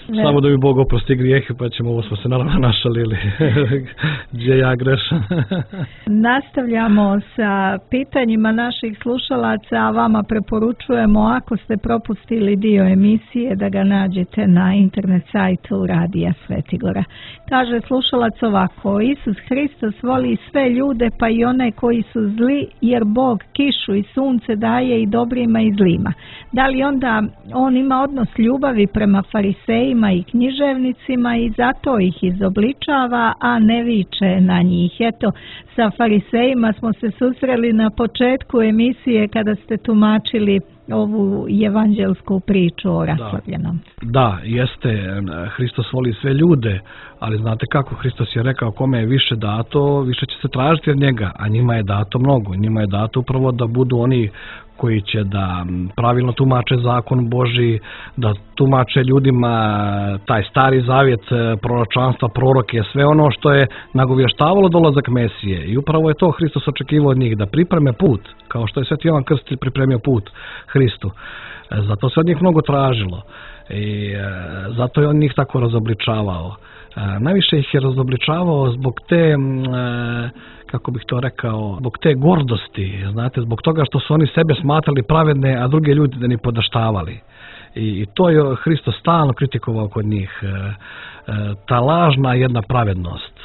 Samo da mi Bog oprosti grijehe, pa ćemo, ovo smo se naravno našalili, gdje ja grešam. Nastavljamo sa pitanjima naših slušalaca, a vama preporučujemo, ako ste propustili dio emisije, da ga nađete na internet sajtu Radija Svetigora. Kaže slušalac ovako: Isus Hristos voli sve ljude, pa i one koji su zli, jer Bog kišu i sunce daje i dobrima i zlima. Da li onda on ima odnos ljubavi prema farisejima i književnicima i zato ih izobličava, a ne viče na njih? Eto, sa farisejima smo se susreli na početku emisije kada ste tumačili ovu evanđelsku priču o raslavljenom. Da, jeste, Hristos voli sve ljude, ali znate kako, Hristos je rekao kome je više dato, više će se tražiti od njega, a njima je dato mnogo. Njima je dato upravo da budu oni koji će da pravilno tumače zakon Božji, da tumače ljudima taj stari zavjet, proročanstva, proroke, sve ono što je nagovještavalo dolazak Mesije. I upravo je to Hristos očekivao od njih, da pripreme put, kao što je Sveti Jovan Krstitelj pripremio put Hristu. Zato se od njih mnogo tražilo i zato je on njih tako razobličavao. Najviše ih je razobličavao zbog te, kako bih to rekao, zbog te gordosti, znate, zbog toga što su oni sebe smatrali pravedne, a druge ljudi da ni podaštavali. I to je Hristos stalno kritikovao kod njih. Ta lažna jedna pravednost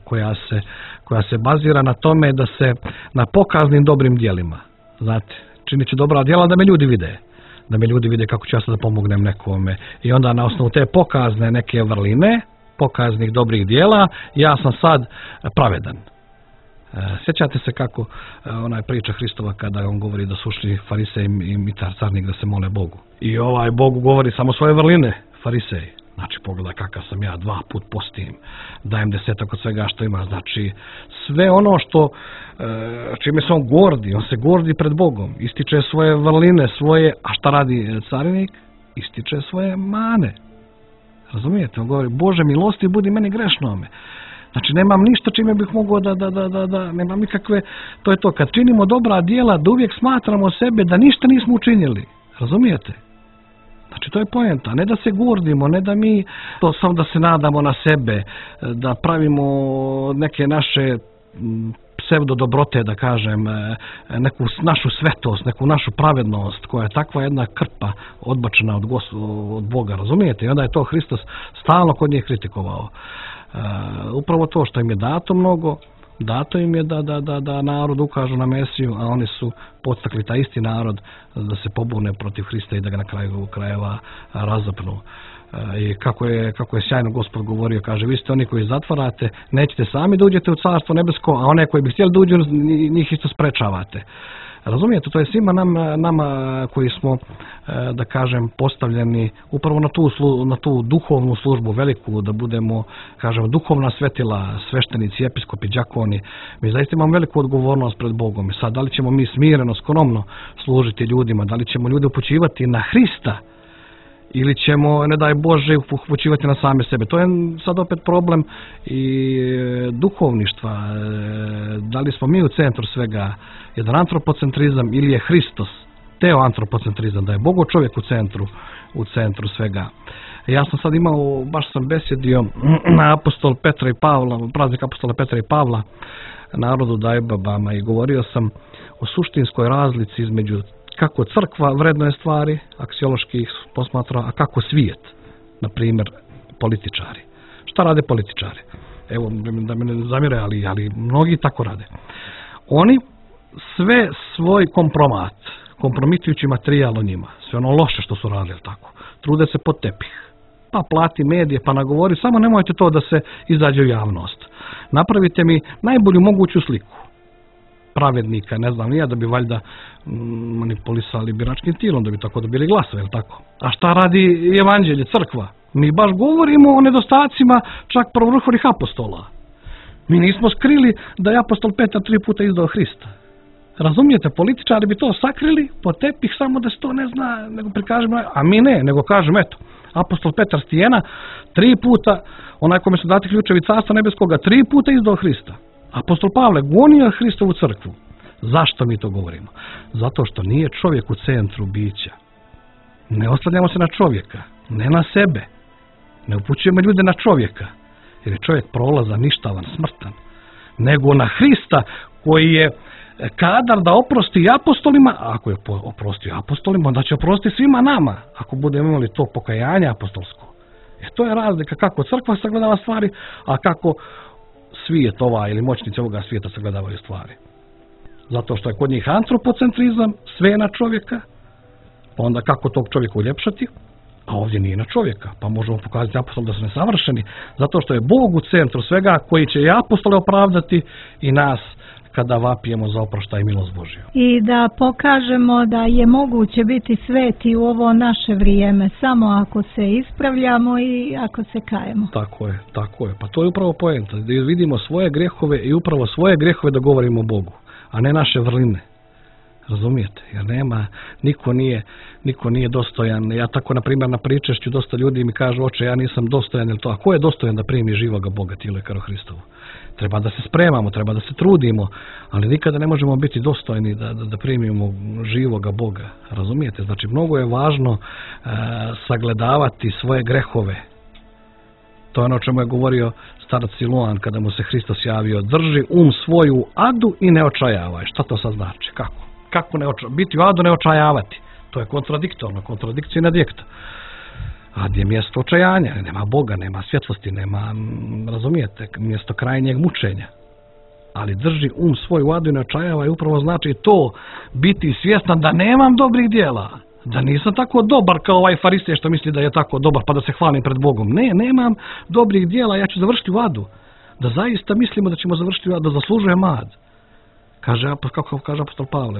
koja se bazira na tome da se na pokaznim dobrim djelima, znate, činit ću dobra djela da me ljudi vide. Da me ljudi vide kako ću ja sad da pomognem nekome. I onda na osnovu te pokazne neke vrline, pokaznih dobrih dijela, ja sam sad pravedan. Sjećate se kako ona je priča Hristova kada on govori da su ušli farisej i carnik da se mole Bogu. I Bogu govori samo svoje vrline, farisej. Znači, pogledaj kakav sam ja, 2 put postim, dajem 10 od svega što ima. Znači, sve ono što, čime se on se gordi pred Bogom, ističe svoje vrline, svoje, a šta radi carinik? Ističe svoje mane. Razumijete? On govori, Bože milosti, budi meni grešnome. Znači, nemam ništa čime bih mogao da nemam nikakve, to je to, kad činimo dobra djela, da uvijek smatramo sebe da ništa nismo učinili. Razumijete? Znači, to je poenta, ne da se gordimo, ne da mi to samo da se nadamo na sebe, da pravimo neke naše psevdo dobrote, da kažem, neku našu svetost, neku našu pravednost, koja je takva jedna krpa odbačena od Boga, razumijete? I onda je to Hristos stalno kod njih kritikovao. Upravo to što im je dato mnogo, dato im je da narod ukažu na Mesiju, a oni su podstakli taj isti narod da se pobune protiv Hrista i da ga na kraju krajeva razapnu. I kako je sjajno Gospod govorio, kaže, vi ste oni koji zatvarate, nećete sami da uđete u carstvo nebesko, a one koji bi htjeli da uđu, njih isto sprečavate. Razumijete, to je svima nama koji smo, da kažem, postavljeni upravo na tu duhovnu službu veliku, da budemo, kažem, duhovna svetila, sveštenici, episkopi, đakoni. Mi zaista imamo veliku odgovornost pred Bogom. Sad, da li ćemo mi smireno, skromno služiti ljudima, da li ćemo ljude upućivati na Hrista, ili ćemo, ne daj Bože, upućivati na same sebe. To je sad opet problem i duhovništva. Da li smo mi u centru svega, jedan antropocentrizam ili je Hristos teoantropocentrizam, da je Bogo čovjek u centru svega. Ja sam sad imao, baš sam besjedio na apostol Petra i Pavla, praznik apostola Petra i Pavla, narodu Dajbabama, i govorio sam o suštinskoj razlici između kako crkva vrednuje stvari, aksiološki ih posmatra, a kako svijet, na primjer političari. Šta rade političari? Evo, da me ne zamire, ali mnogi tako rade. Oni sve svoj kompromitujući materijal o njima, sve ono loše što su radili, tako, trude se pod tepih. Pa plati medije, pa nagovori, samo nemojte to da se izađe u javnost. Napravite mi najbolju moguću sliku pravednika, ne znam, da bi valjda manipulisali biračkim tilom, da bi tako dobili glasove, jel tako? A šta radi evanđelje, crkva? Mi baš govorimo o nedostacima čak prvovrhovnih apostola. Mi nismo skrili da je apostol Petar 3 puta izdao Hrista. Razumijete, političari bi to sakrili po tepih, samo da se to ne zna, nego prikažemo, a mi ne, nego kažemo, eto, apostol Petar Stijena 3 puta, onaj kome su dati ključevi carstva nebeskoga, 3 puta izdao Hrista. Apostol Pavle gonio Hristovu crkvu. Zašto mi to govorimo? Zato što nije čovjek u centru bića. Ne oslanjamo se na čovjeka, ne na sebe, Ne upućujemo ljude na čovjeka, jer je čovjek prolazan, ništavan, smrtan, nego na Hrista koji je kadar da oprosti i apostolima, a ako je oprostio apostolima, onda će oprostiti svima nama, ako budemo imali to pokajanje apostolsko. To je razlika kako crkva sagledava stvari, a kako svijet ili moćnici ovoga svijeta sagledavaju stvari. Zato što je kod njih antropocentrizam, sve je na čovjeka, pa onda kako tog čovjeka uljepšati, a ovdje nije na čovjeka, pa možemo pokazati apostol da su nesavršeni, zato što je Bog u centru svega koji će i apostole opravdati i nas kada vapijemo za oproštaj i milost Božju. I da pokažemo da je moguće biti sveti u ovo naše vrijeme, samo ako se ispravljamo i ako se kajemo. Tako je. Pa to je upravo poenta, da vidimo svoje grehove i upravo svoje grehove da govorimo Bogu, a ne naše vrline. Razumijete? Jer niko nije dostojan. Ja tako, na primjer, na pričešću dosta ljudi mi kažu, oče, ja nisam dostojan, ili to. A ko je dostojan da primi živoga Boga, tijelo i krv Hristovo? Treba da se spremamo, treba da se trudimo, ali nikada ne možemo biti dostojni da primimo živoga Boga. Razumijete? Znači, mnogo je važno sagledavati svoje grehove. To je ono o čemu je govorio starac Siloan kada mu se Hristos javio. Drži svoj u adu i ne očajavaj. Šta to sad znači? Kako biti u adu, ne očajavati? To je kontradiktorno, kontradikcija in adjekta. Ad je mjesto očajanja, nema Boga, nema svjetlosti, nema, razumijete, mjesto krajnjeg mučenja. Ali drži svoj u adu i ne očajavaj, upravo znači to, biti svjestan da nemam dobrih djela, da nisam tako dobar kao ovaj farisej što misli da je tako dobar pa da se hvalim pred Bogom. Ne, nemam dobrih djela, ja ću završiti u adu. Da zaista mislimo da ćemo završiti u adu, da zaslužujem ad. Kako kaže apostol Pavle,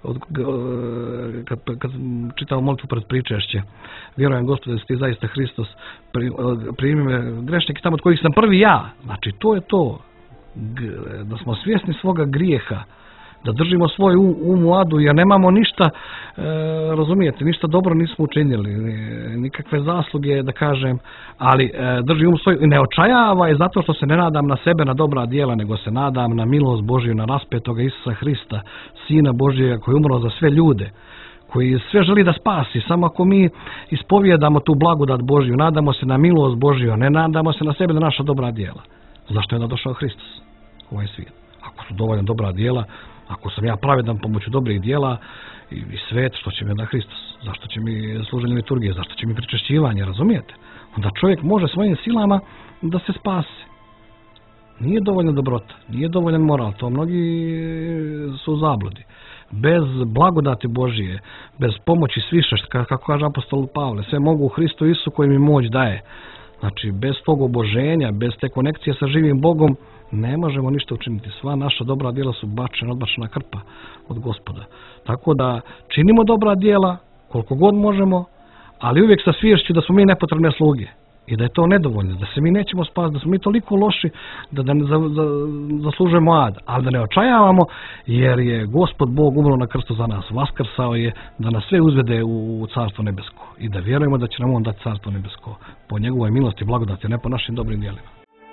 kad čitao molitvu pred pričešće, vjerujem Gospode da si ti zaista Hristos, primi me grešnike tamo od kojih sam prvi ja. Znači to je to, da smo svjesni svoga grijeha, da držimo svoj u adu, jer nemamo ništa, razumijete, ništa dobro nismo učinili, nikakve zasluge, da kažem, ali drži svoj, ne očajavaj zato što se ne nadam na sebe, na dobra djela, nego se nadam na milost Božju, na raspetoga Isusa Hrista, Sina Božjega koji je umro za sve ljude, koji sve želi da spasi. Samo ako mi ispovijedamo tu blagodat Božju, nadamo se na milost Božju, ne nadamo se na sebe, na naša dobra djela. Zašto je onda došao Hristos u ovaj svijet? Ako su dovoljno dobra djela, ako sam ja pravedan pomoću dobrih djela i svet, što će mi onda Hristos? Zašto će mi služenje liturgije? Zašto će mi pričešćivanje? Razumijete? Onda čovjek može svojim silama da se spase. Nije dovoljna dobrota, nije dovoljan moral, to mnogi su u zabludi. Bez blagodati Božije, bez pomoći sviše, kako kaže apostol Pavle, sve mogu u Hristu Isu koji mi moć daje. Znači, bez tog oboženja, bez te konekcije sa živim Bogom, ne možemo ništa učiniti. Sva naša dobra djela su odbačena krpa od Gospoda. Tako da činimo dobra djela koliko god možemo, ali uvijek sa sviješću da smo mi nepotrebne sluge i da je to nedovoljno, da se mi nećemo spasiti, da smo mi toliko loši da ne zaslužujemo ad, ali da ne očajavamo, jer je Gospod Bog umro na krstu za nas, vaskrsao je da nas sve uzvede u Carstvo nebesko i da vjerujemo da će nam on dati Carstvo nebesko po njegovoj milosti i blagodati, ne po našim dobrim djelima.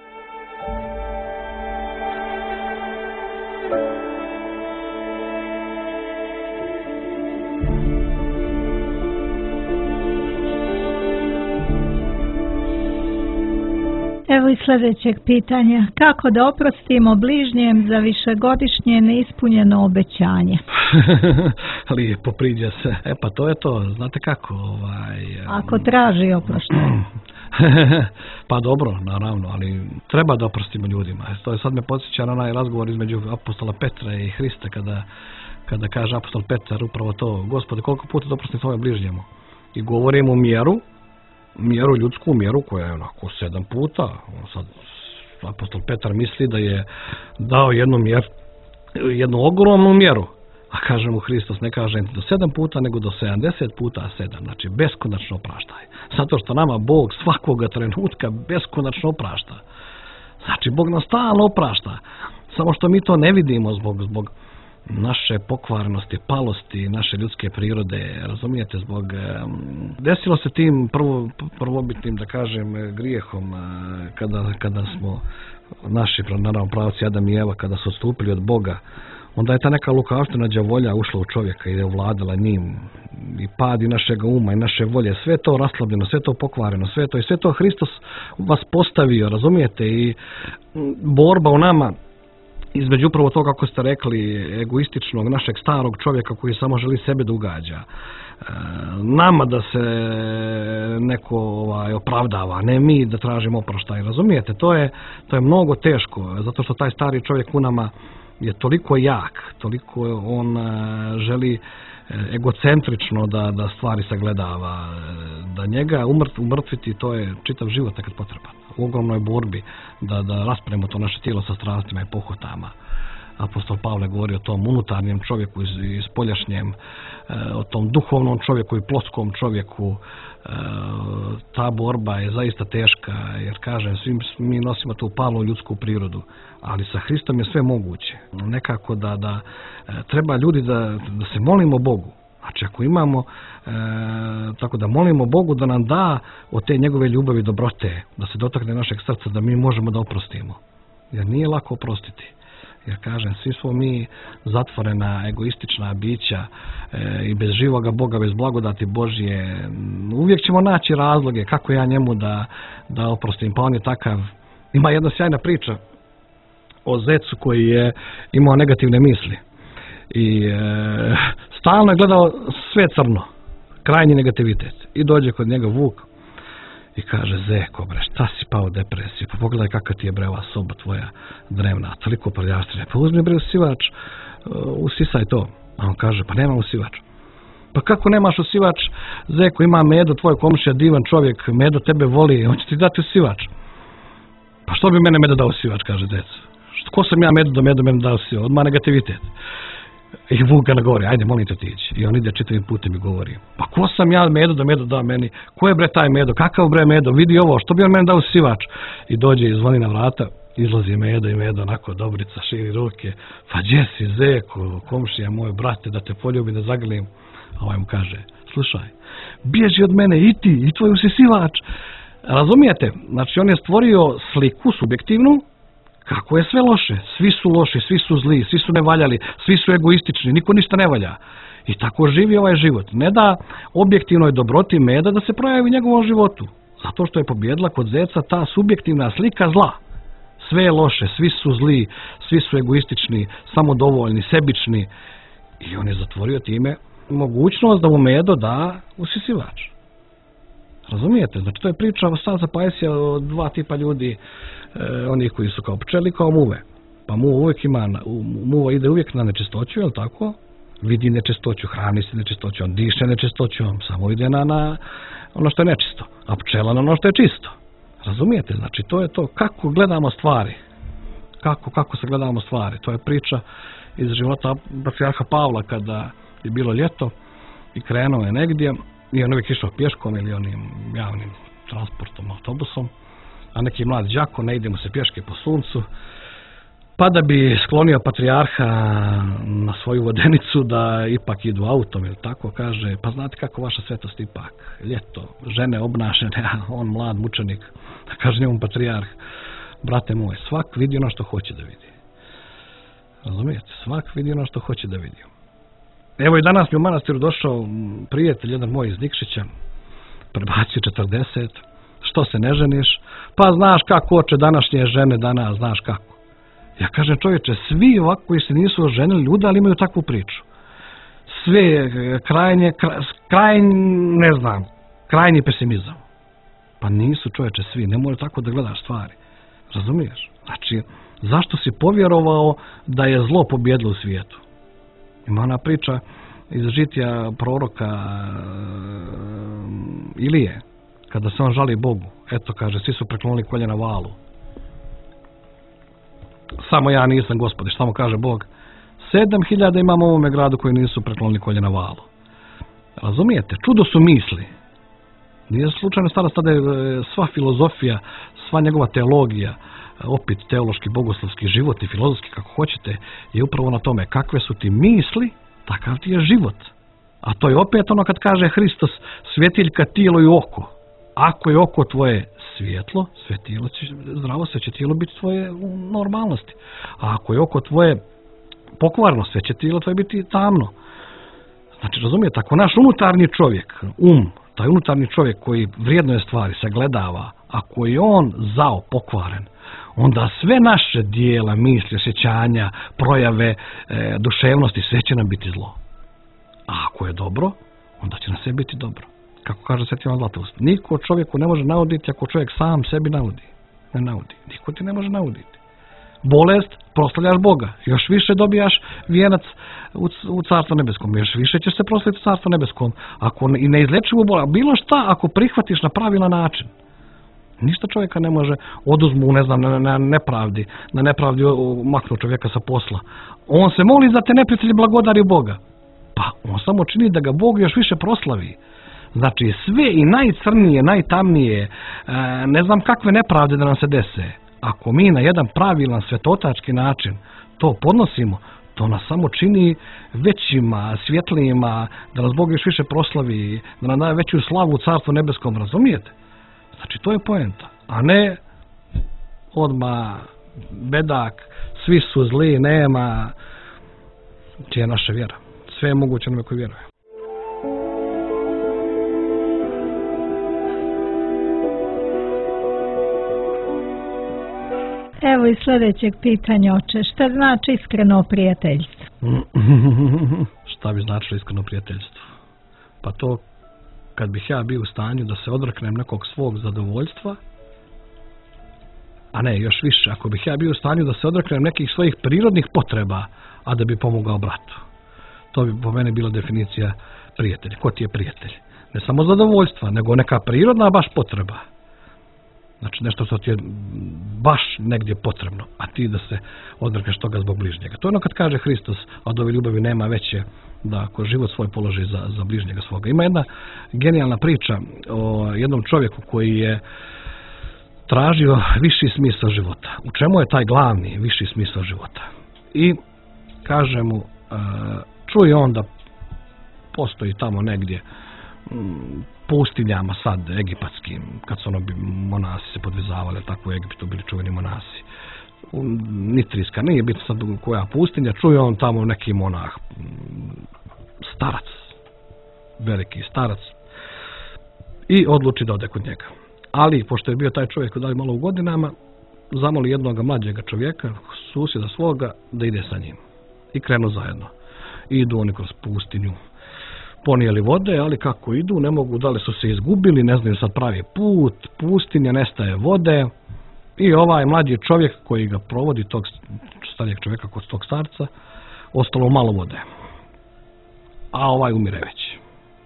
Evo i sljedećeg pitanja. Kako da oprostimo bližnjem za višegodišnje neispunjeno obećanje? Lijepo, priđe se. Pa to je to. Znate kako? Ako traži oproštenje. Pa dobro, naravno, ali treba da oprostimo ljudima. To je sad me podsjeća na onaj razgovor između apostola Petra i Hrista kada kaže apostol Petar upravo to: Gospode, koliko puta da oprostim svome bližnjemu? I govorimo mjeru, ljudsku mjeru koja je onako 7 puta. Sad apostol Petar misli da je dao jednu ogromnu mjeru, a kaže mu Hristos, ne kaže do 7 puta, nego do 70 puta 7, znači beskonačno opraštaj. Zato što nama Bog svakoga trenutka beskonačno oprašta. Znači Bog nas stalno oprašta, samo što mi to ne vidimo zbog naše pokvarenosti, palosti, naše ljudske prirode, razumijete, desilo se tim prvobitnim, da kažem, grijehom, kada smo naši, naravno, pravci Adam i Eva, kada su odstupili od Boga, onda je ta neka lukavština đavolja ušla u čovjeka i je ovladala njim, i pad i našega uma i naše volje, sve je to raslabljeno, sve je to pokvareno, sve je to Hristos vas postavio, razumijete, i borba u nama između upravo to, kako ste rekli, egoističnog našeg starog čovjeka koji samo želi sebe da ugađa, nama da se neko opravdava, ne mi da tražimo oproštaj, razumijete, to je mnogo teško, zato što taj stari čovjek u nama je toliko jak, toliko on želi egocentrično da stvari sagledava, da njega umrtviti, to je čitav život nekad potreban. U ogromnoj borbi da raspravimo to naše tijelo sa strastima i pohotama. Apostol Pavle govori o tom unutarnjem čovjeku i spoljašnjem, o tom duhovnom čovjeku i plotskom čovjeku. Ta borba je zaista teška, jer kažem, svi mi nosimo tu palu ljudsku prirodu, ali sa Hristom je sve moguće. Nekako da treba ljudi da se molimo Bogu. Znači ako imamo, tako da molimo Bogu da nam da od te njegove ljubavi, dobrote, da se dotakne našeg srca, da mi možemo da oprostimo. Jer nije lako oprostiti. Jer kažem, svi smo mi zatvorena, egoistična bića i bez živoga Boga, bez blagodati Božje. Uvijek ćemo naći razloge kako ja njemu da oprostim. Pa on je takav. Ima jedna sjajna priča o zecu koji je imao negativne misli. I stalno je gledao sve crno. Krajnji negativitet. I dođe kod njega Vuk i kaže, zeko bre, šta si pao u depresiju, pa pogledaj kakva ti je bre ova soba tvoja drevna, toliko prljavštine, pa uzmi bre usivač, usisaj to. A on kaže, pa nema usivač. Pa kako nemaš usivač, zeko, ima Medo, tvoj komšija, divan čovjek, Medo tebe voli, on će ti dati usivač. Pa što bi mene Medo dao usivač, kaže zec. Ko sam ja Medo da Medo mene dao usivač, odmah negativitet. I Vuk ga nagovori, ajde molim te otići. I on ide čitavim putem i govori, pa ko sam ja Medo da Medo da meni, ko je bre taj Medo, kakav bre Medo, vidi ovo, što bi on meni dao usivač. I dođe i zvoni na vrata, izlazi Medo i Medo onako dobrica, širi ruke, pa gdje si zeko, komšija moj, brate, da te poljubim, da zagrlim. A ovaj mu kaže, slušaj, bježi od mene i ti, i tvoj usisivač. Razumijete, znači on je stvorio sliku subjektivnu, kako je sve loše, svi su loši, svi su zli, svi su nevaljali, svi su egoistični, niko ništa ne valja. I tako živi ovaj život. Ne da objektivnoj dobroti Meda da se projavi u njegovom životu. Zato što je pobjedila kod zeca ta subjektivna slika zla. Sve je loše, svi su zli, svi su egoistični, samodovoljni, sebični. I on je zatvorio time mogućnost da mu Medo da usisivač. Razumijete? Znači to je priča Staza Pajsija o dva tipa ljudi, onih koji su kao pčeli, kao muve. Pa muva ide uvijek na nečistoću, jel tako? Vidi nečistoću, hrani se nečistoću, on diše nečistoću, samo ide na ono što je nečisto, a pčela na ono što je čisto. Razumijete? Znači to je to kako gledamo stvari. Kako se gledamo stvari. To je priča iz života patrijarha Pavla kada je bilo ljeto i krenuo je negdje i on uvijek išao pješkom ili onim javnim transportom, autobusom, a neki mlad đako ne ide mu se pješke po suncu, pa da bi sklonio patrijarha na svoju vodenicu da ipak idu autom ili tako, kaže, pa znate kako vaša svetost ipak, ljeto, žene obnašene, a on mlad mučenik, kaže njemu patrijarh, brate moj, svak vidi ono što hoće da vidi. Razumijete? Svak vidi ono što hoće da vidi. Evo i danas mi u manastiru došao prijatelj, jedan moj iz Nikšića, prebacio 40, što se ne ženiš? Pa znaš kako oče današnje žene danas, znaš kako. Ja kažem, čovječe, svi ovako koji se nisu oženili ljudi, ali imaju takvu priču. Sve je krajnji pesimizam. Pa nisu, čovječe, svi, ne moraju tako da gledaš stvari. Razumiješ? Znači, zašto si povjerovao da je zlo pobjedilo u svijetu? Ima ona priča iz žitija proroka Ilije, kada se on žali Bogu. Eto, kaže, svi su preklonili koljena valu. Samo ja nisam, Gospodi, šta mu kaže Bog? 7000 imamo u ovome gradu koji nisu preklonili koljena valu. Razumijete? Čudo su misli. Nije slučajno stara sada je sva filozofija, sva njegova teologija, opet teološki, bogoslovski život i filozofski, kako hoćete, je upravo na tome kakve su ti misli, takav ti je život. A to je opet ono kad kaže Hristos, svjetiljka tijelo i oko. Ako je oko tvoje svjetlo, zdravo se će tijelo biti tvoje u normalnosti. A ako je oko tvoje pokvarno, sve će tijelo tvoje biti tamno. Znači, razumijete, ako naš unutarnji čovjek, taj unutarnji čovjek koji vrijedne stvari sagledava, ako je on zao, pokvaren, onda sve naše dijela, misli, osjećanja, projave, duševnosti, sve će nam biti zlo. A ako je dobro, onda će nam sve biti dobro. Kako kaže Sveti Ivan Zlatoust, niko čovjeku ne može nauditi ako čovjek sam sebi naudi. Ne naudi. Niko ti ne može nauditi. Bolest, proslavljaš Boga. Još više dobijaš vijenac u Carstvu nebeskom. Još više ćeš se proslaviti u Carstvu nebeskom. Ako i neizlečivu bolest, bilo šta ako prihvatiš na pravilan način. Ništa čovjeka ne može oduzmu, ne znam, na nepravdi maknu čovjeka sa posla. On se moli za te neprijatelje, blagodari Boga. Pa on samo čini da ga Bog još više proslavi. Znači sve i najcrnije, najtamnije, ne znam kakve nepravde da nam se dese. Ako mi na jedan pravilan svetotački način to podnosimo, to nas samo čini većima, svjetlijima, da nas Bog još više proslavi, da nam daje veću slavu u Carstvu nebeskom, razumijete? Znači to je poenta, a ne odmah bedak, svi su zli, nema, čija je naša vjera. Sve je moguće onome koji vjeruje. Evo i sljedećeg pitanja, oče. Šta znači iskreno prijateljstvo? Šta bi značilo iskreno prijateljstvo? Pa to kad bih ja bio u stanju da se odreknem nekog svog zadovoljstva, a ne, još više, ako bih ja bio u stanju da se odreknem nekih svojih prirodnih potreba, a da bi pomogao bratu. To bi po mene bila definicija prijatelja. Ko ti je prijatelj? Ne samo zadovoljstva, nego neka prirodna baš potreba. Znači nešto što ti je baš negdje potrebno, a ti da se odrekneš toga zbog bližnjega. To je ono kad kaže Hristos, a od ove ljubavi nema veće, da ako život svoj položi za bližnjega svoga. Ima jedna genijalna priča o jednom čovjeku koji je tražio viši smisao života. U čemu je taj glavni viši smisao života? I kaže mu, čuje on da postoji tamo negdje pustinjama sad egipatskim, kad su monasi se podvizavali, tako u Egiptu bili čuveni monasi. Nitrijska, nije bitno sad koja pustinja, čuje on tamo neki monah, starac, veliki starac, i odluči da ode kod njega. Ali, pošto je bio taj čovjek koji malo u godinama, zamoli jednog mlađega čovjeka, susjeda svoga, da ide sa njim. I krenu zajedno. I idu oni kroz pustinju. Ponijeli vode, ali kako idu, ne mogu, da li su se izgubili, ne znaju sad pravi put, pustinja, nestaje vode. I ovaj mlađi čovjek koji ga provodi, tog starijeg čovjeka kod tog starca, ostalo malo vode. A ovaj umire već.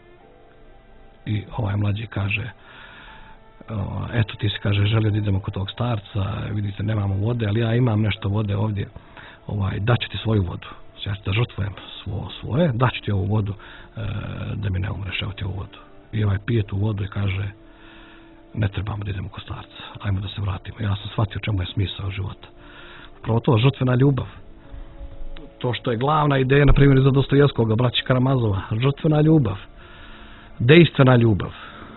I ovaj mlađi kaže, eto ti se kaže, želio da idemo kod tog starca, vidite nemamo vode, ali ja imam nešto vode ovdje, daću ti svoju vodu. Ja ću da žrtvujem svoje, daću ti ovu vodu da mi ne umreš, evo ti ovu vodu. I ovaj pije tu vodu i kaže, ne trebamo da idemo kod starca, ajmo da se vratimo. Ja sam shvatio čemu je smisao života. Upravo to, žrtvena ljubav. To što je glavna ideja, na primjer, za Dostojevskoga, braći Karamazova, žrtvena ljubav, dejstvena ljubav.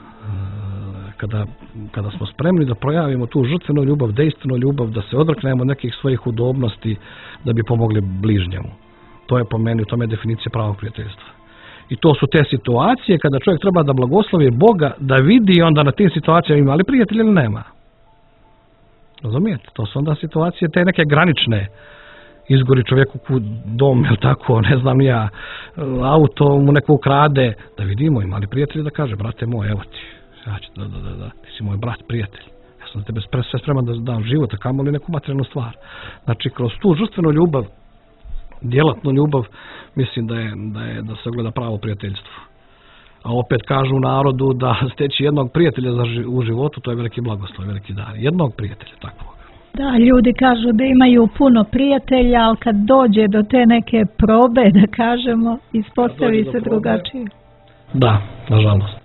Kada smo spremni da projavimo tu žrtvenu ljubav, dejstvenu ljubav, da se odreknemo nekih svojih udobnosti da bi pomogli bližnjemu. To je po meni, u tome je definicija pravog prijateljstva. I to su te situacije kada čovjek treba da blagoslovi Boga, da vidi onda na tim situacijama ima li prijatelja ili nema. Razumijete? To su onda situacije te neke granične. Izgori čovjeku dom, jel tako, ne znam ja, auto mu neko ukrade, da vidimo ima li prijatelja, da kaže, brate moj, evo ti, ja ću, da, ti si moj brat, prijatelj. Ja sam za tebe sve spreman da dam život, a kamoli neku materijalnu stvar. Znači, kroz tu žrtvenu ljubav, djelatnu ljubav, mislim da se ogleda pravo prijateljstvo. A opet kažu u narodu da steći jednog prijatelja u životu, to je veliki blagoslov, veliki dar. Jednog prijatelja, takvog. Da, ljudi kažu da imaju puno prijatelja, ali kad dođe do te neke probe, da kažemo, ispostavi se drugačije. Da, nažalost.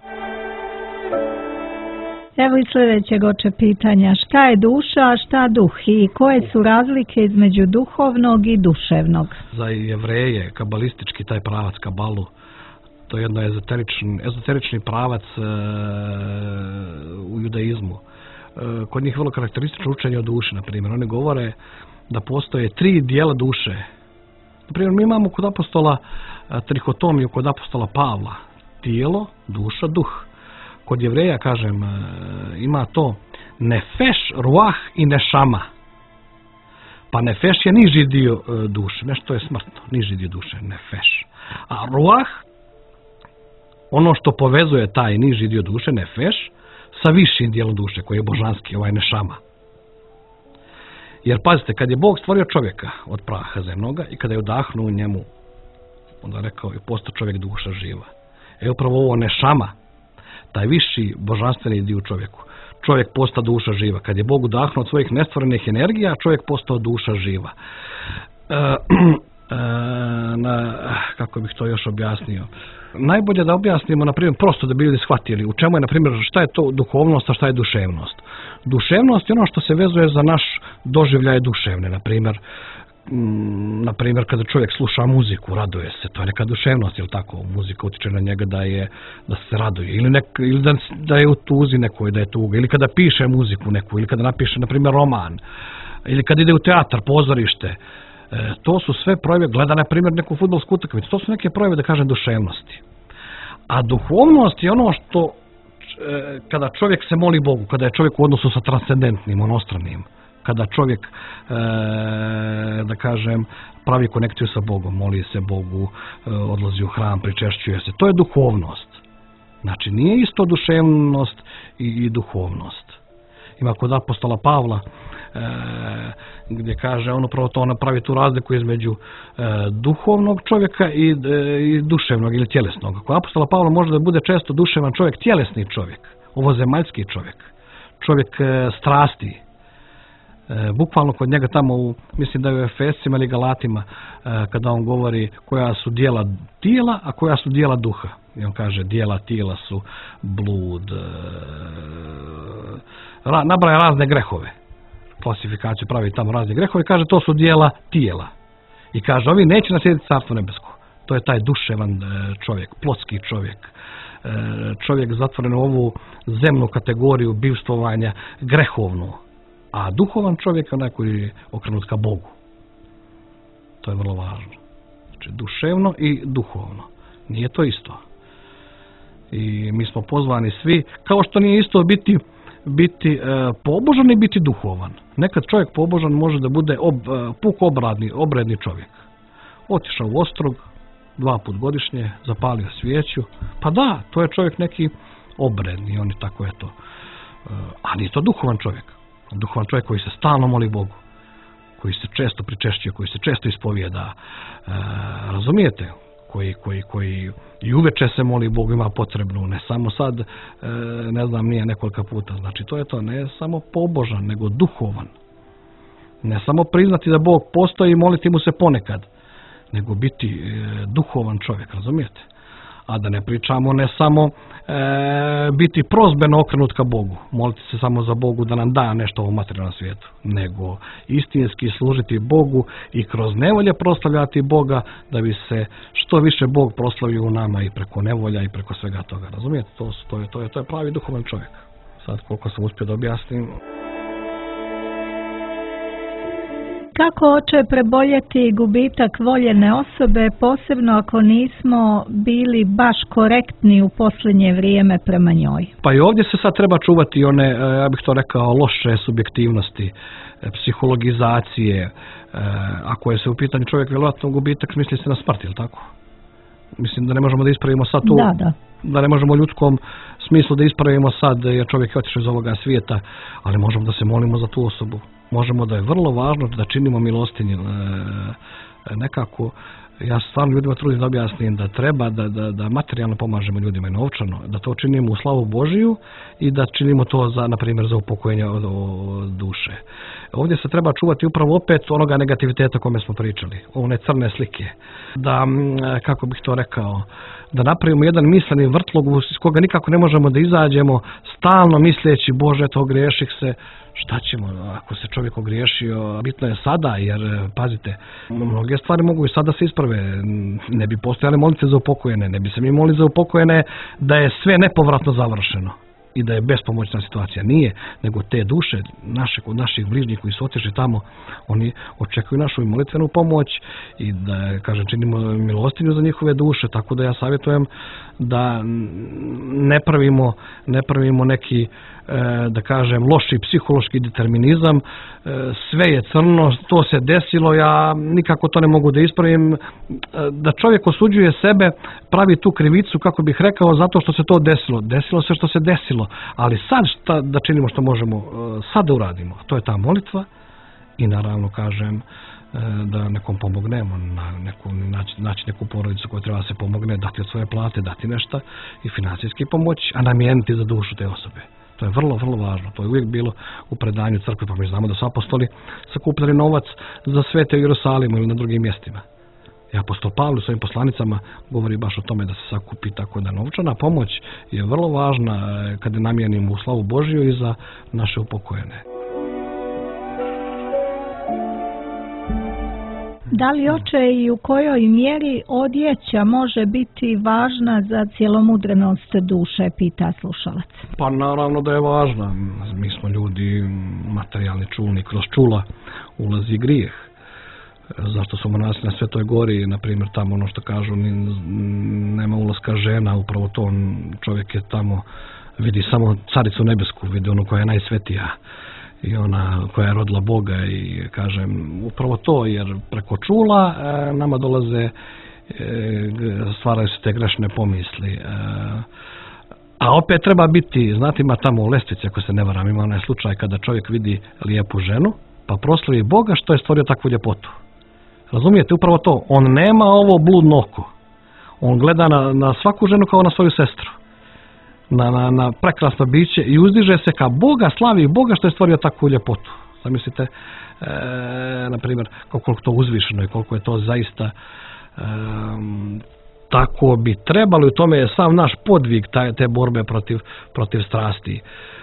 Evo i sljedećeg oče pitanja. Šta je duša, a šta duh? I koje su razlike između duhovnog i duševnog? Za Jevreje, kabalistički taj pravac kabalu, to je jedno ezoterični pravac u judaizmu. Kod njih vrlo karakteristično učenje o duši, na primjer. Oni govore da postoje 3 dijela duše Naprimjer, mi imamo kod apostola trihotomiju, kod apostola Pavla, tijelo, duša, duh. Kod Jevreja, kažem, ima to nefeš, ruah i nešama. Pa nefeš je niži dio duše, nešto je smrtno, niži dio duše, nefeš. A ruah, ono što povezuje taj niži dio duše, nefeš, sa višim dijelom duše, koji je božanski, ovaj nešama. Jer pazite, kad je Bog stvorio čovjeka od praha zemnoga i kada je udahnuo u njemu, onda je rekao i postao čovjek duša živa. Upravo ovo nešama, taj viši božanstveni dio u čovjeku. Čovjek postao duša živa. Kad je Bog udahnuo od svojih nestvorenih energija, čovjek postao duša živa. Kako bih to još objasnio? Najbolje da objasnimo, na primjer, prosto da bi ljudi shvatili u čemu je, na primjer, šta je to duhovnost, a šta je duševnost. Duševnost je ono što se vezuje za naš doživljaj duševne. Na primjer, kada čovjek sluša muziku, raduje se, to je neka duševnost, jel tako? Muzika utiče na njega da se raduje, ili da je u tuzi nekoj, da je tuga, ili kada piše muziku neku, ili kada napiše, na primjer, roman, ili kada ide u teatar, pozorište. To su sve projeve, gleda, na primjer, neku fudbalsku utakmicu, to su neke projeve, da kažem, duševnosti. A duhovnost je ono što, kada čovjek se moli Bogu, kada je čovjek u odnosu sa transcendentnim, onostranim, kada čovjek, da kažem, pravi konekciju sa Bogom, moli se Bogu, odlazi u hram, pričešćuje se, to je duhovnost. Znači, nije isto duševnost i duhovnost. Ima kod apostola Pavla, gdje kaže on upravo to, napravi tu razliku između duhovnog čovjeka i duševnog ili tjelesnog. Kod apostola Pavla može da bude često duševan čovjek, tjelesni čovjek, ovozemaljski čovjek, čovjek strasti. Bukvalno kod njega tamo, mislim da je u Efescima ili Galatima, kada on govori koja su dijela tijela, a koja su dijela duha. I on kaže dijela tijela su blud, nabraja razne grehove. Klasifikaciju pravi tamo razne grehove i kaže to su dijela tijela. I kaže ovi neće naslijediti carstvo nebesko. To je taj duševan čovjek, plotski čovjek. Čovjek zatvoren u ovu zemnu kategoriju bivstvovanja, grehovnu. A duhovan čovjek je onaj koji je okrenut ka Bogu. To je vrlo važno. Znači duševno i duhovno. Nije to isto. I mi smo pozvani svi, kao što nije isto biti pobožan i biti duhovan. Nekad čovjek pobožan može da bude puk obredni čovjek. Otišao u ostrog 2 puta godišnje, zapalio svijeću, pa da, to je čovjek neki obredni, on je tako je to. Ali je to duhovan čovjek. Duhovan čovjek koji se stalno moli Bogu, koji se često pričešćuje, koji se često ispovijeda, razumijete, koji i uveče se moli Bogu, ima potrebnu, ne samo sad, ne znam, nije nekoliko puta. Znači to je to, ne samo pobožan, nego duhovan. Ne samo priznati da Bog postoji i moliti mu se ponekad, nego biti duhovan čovjek, razumijete? A da ne pričamo ne samo biti prozbeno okrenut ka Bogu, moliti se samo za Bogu da nam da nešto u materijalnom svijetu, nego istinski služiti Bogu i kroz nevolje proslavljati Boga da bi se što više Bog proslavio u nama i preko nevolja i preko svega toga, razumijete? To je pravi duhovan čovjek. Sad koliko sam uspio da objasnim. Kako, oče, preboljeti gubitak voljene osobe, posebno ako nismo bili baš korektni u posljednje vrijeme prema njoj? Pa i ovdje se sad treba čuvati one, ja bih to rekao, loše subjektivnosti, psihologizacije. Ako je se u pitanju čovjek vjerovatno gubitak, misli se na smrt, ili tako? Mislim da ne možemo da ispravimo sad tu, da ne možemo u ljudskom smislu da ispravimo sad jer čovjek je otišao iz ovoga svijeta, ali možemo da se molimo za tu osobu. Možemo da je vrlo važno da činimo milostinje. Nekako, ja stvarno ljudima trudim da objasnim da treba da materijalno pomažemo ljudima i novčano, da to činimo u slavu Božiju i da činimo to za, na primjer, za upokojenje od duše. Ovdje se treba čuvati upravo opet onoga negativiteta o kome smo pričali, one crne slike. Da, kako bih to rekao, da napravimo jedan misleni vrtlog iz koga nikako ne možemo da izađemo, stalno misleći, Bože, to griješih se, šta ćemo, ako se čovjek ogriješio, bitno je sada, jer, pazite, mnoge stvari mogu i sada se isprave, ne bi postojale molitve za upokojene, ne bi se mi molili za upokojene da je sve nepovratno završeno. i da je bespomoćna situacija. Nije, nego te duše od naših bližnjih koji su otišli tamo, oni očekuju našu molitvenu pomoć i da, kažem, činimo milostinju za njihove duše, tako da ja savjetujem da ne pravimo neki, da kažem, loši psihološki determinizam, sve je crno, to se desilo, ja nikako to ne mogu da ispravim, da čovjek osuđuje sebe, pravi tu krivicu, kako bih rekao, zato što se to desilo. Desilo se što se desilo, ali sad šta da činimo što možemo, sad da uradimo, to je ta molitva i naravno, kažem, da nekom pomognemo, naći neku porodicu koja treba se pomogne, dati od svoje plate, dati nešto i financijski pomoći, a namijeniti za dušu te osobe. To je vrlo, vrlo važno. To je uvijek bilo u predanju crkve, pa mi znamo da su apostoli sakupljali novac za svete u Jerusalimu ili na drugim mjestima. I apostol Pavle u svojim poslanicama govori baš o tome da se sakupi, tako da novčana pomoć je vrlo važna kad je namijenimo u slavu Božju i za naše upokojene. Da li, oče, i u kojoj mjeri odjeća može biti važna za cjelomudrenost duše, pita slušalac. Pa naravno da je važna. Mi smo ljudi materijalni čulni, kroz čula ulazi grijeh. Zašto su monasi na Svetoj gori, na primjer, tamo ono što kažu, nema ulaska žena, upravo to, čovjek je tamo, vidi samo caricu nebesku, vidi onu koja je najsvetija i ona koja je rodila Boga i, kažem, upravo to, jer preko čula nama dolaze, stvaraju se te grešne pomisli. A opet treba biti, znate, ima tamo u Lestvici, ako se ne varam, ima onaj slučaj kada čovjek vidi lijepu ženu, pa proslavi Boga što je stvorio takvu ljepotu. Razumijete, upravo to, on nema ovo bludno oko. On gleda na svaku ženu kao na svoju sestru. Na prekrasno biće i uzdiže se ka Boga, slavi Boga što je stvorio takvu ljepotu. Zamislite, na primjer, koliko to uzvišeno i koliko je to zaista tako bi trebalo, i u tome je sam naš podvig te borbe protiv strasti.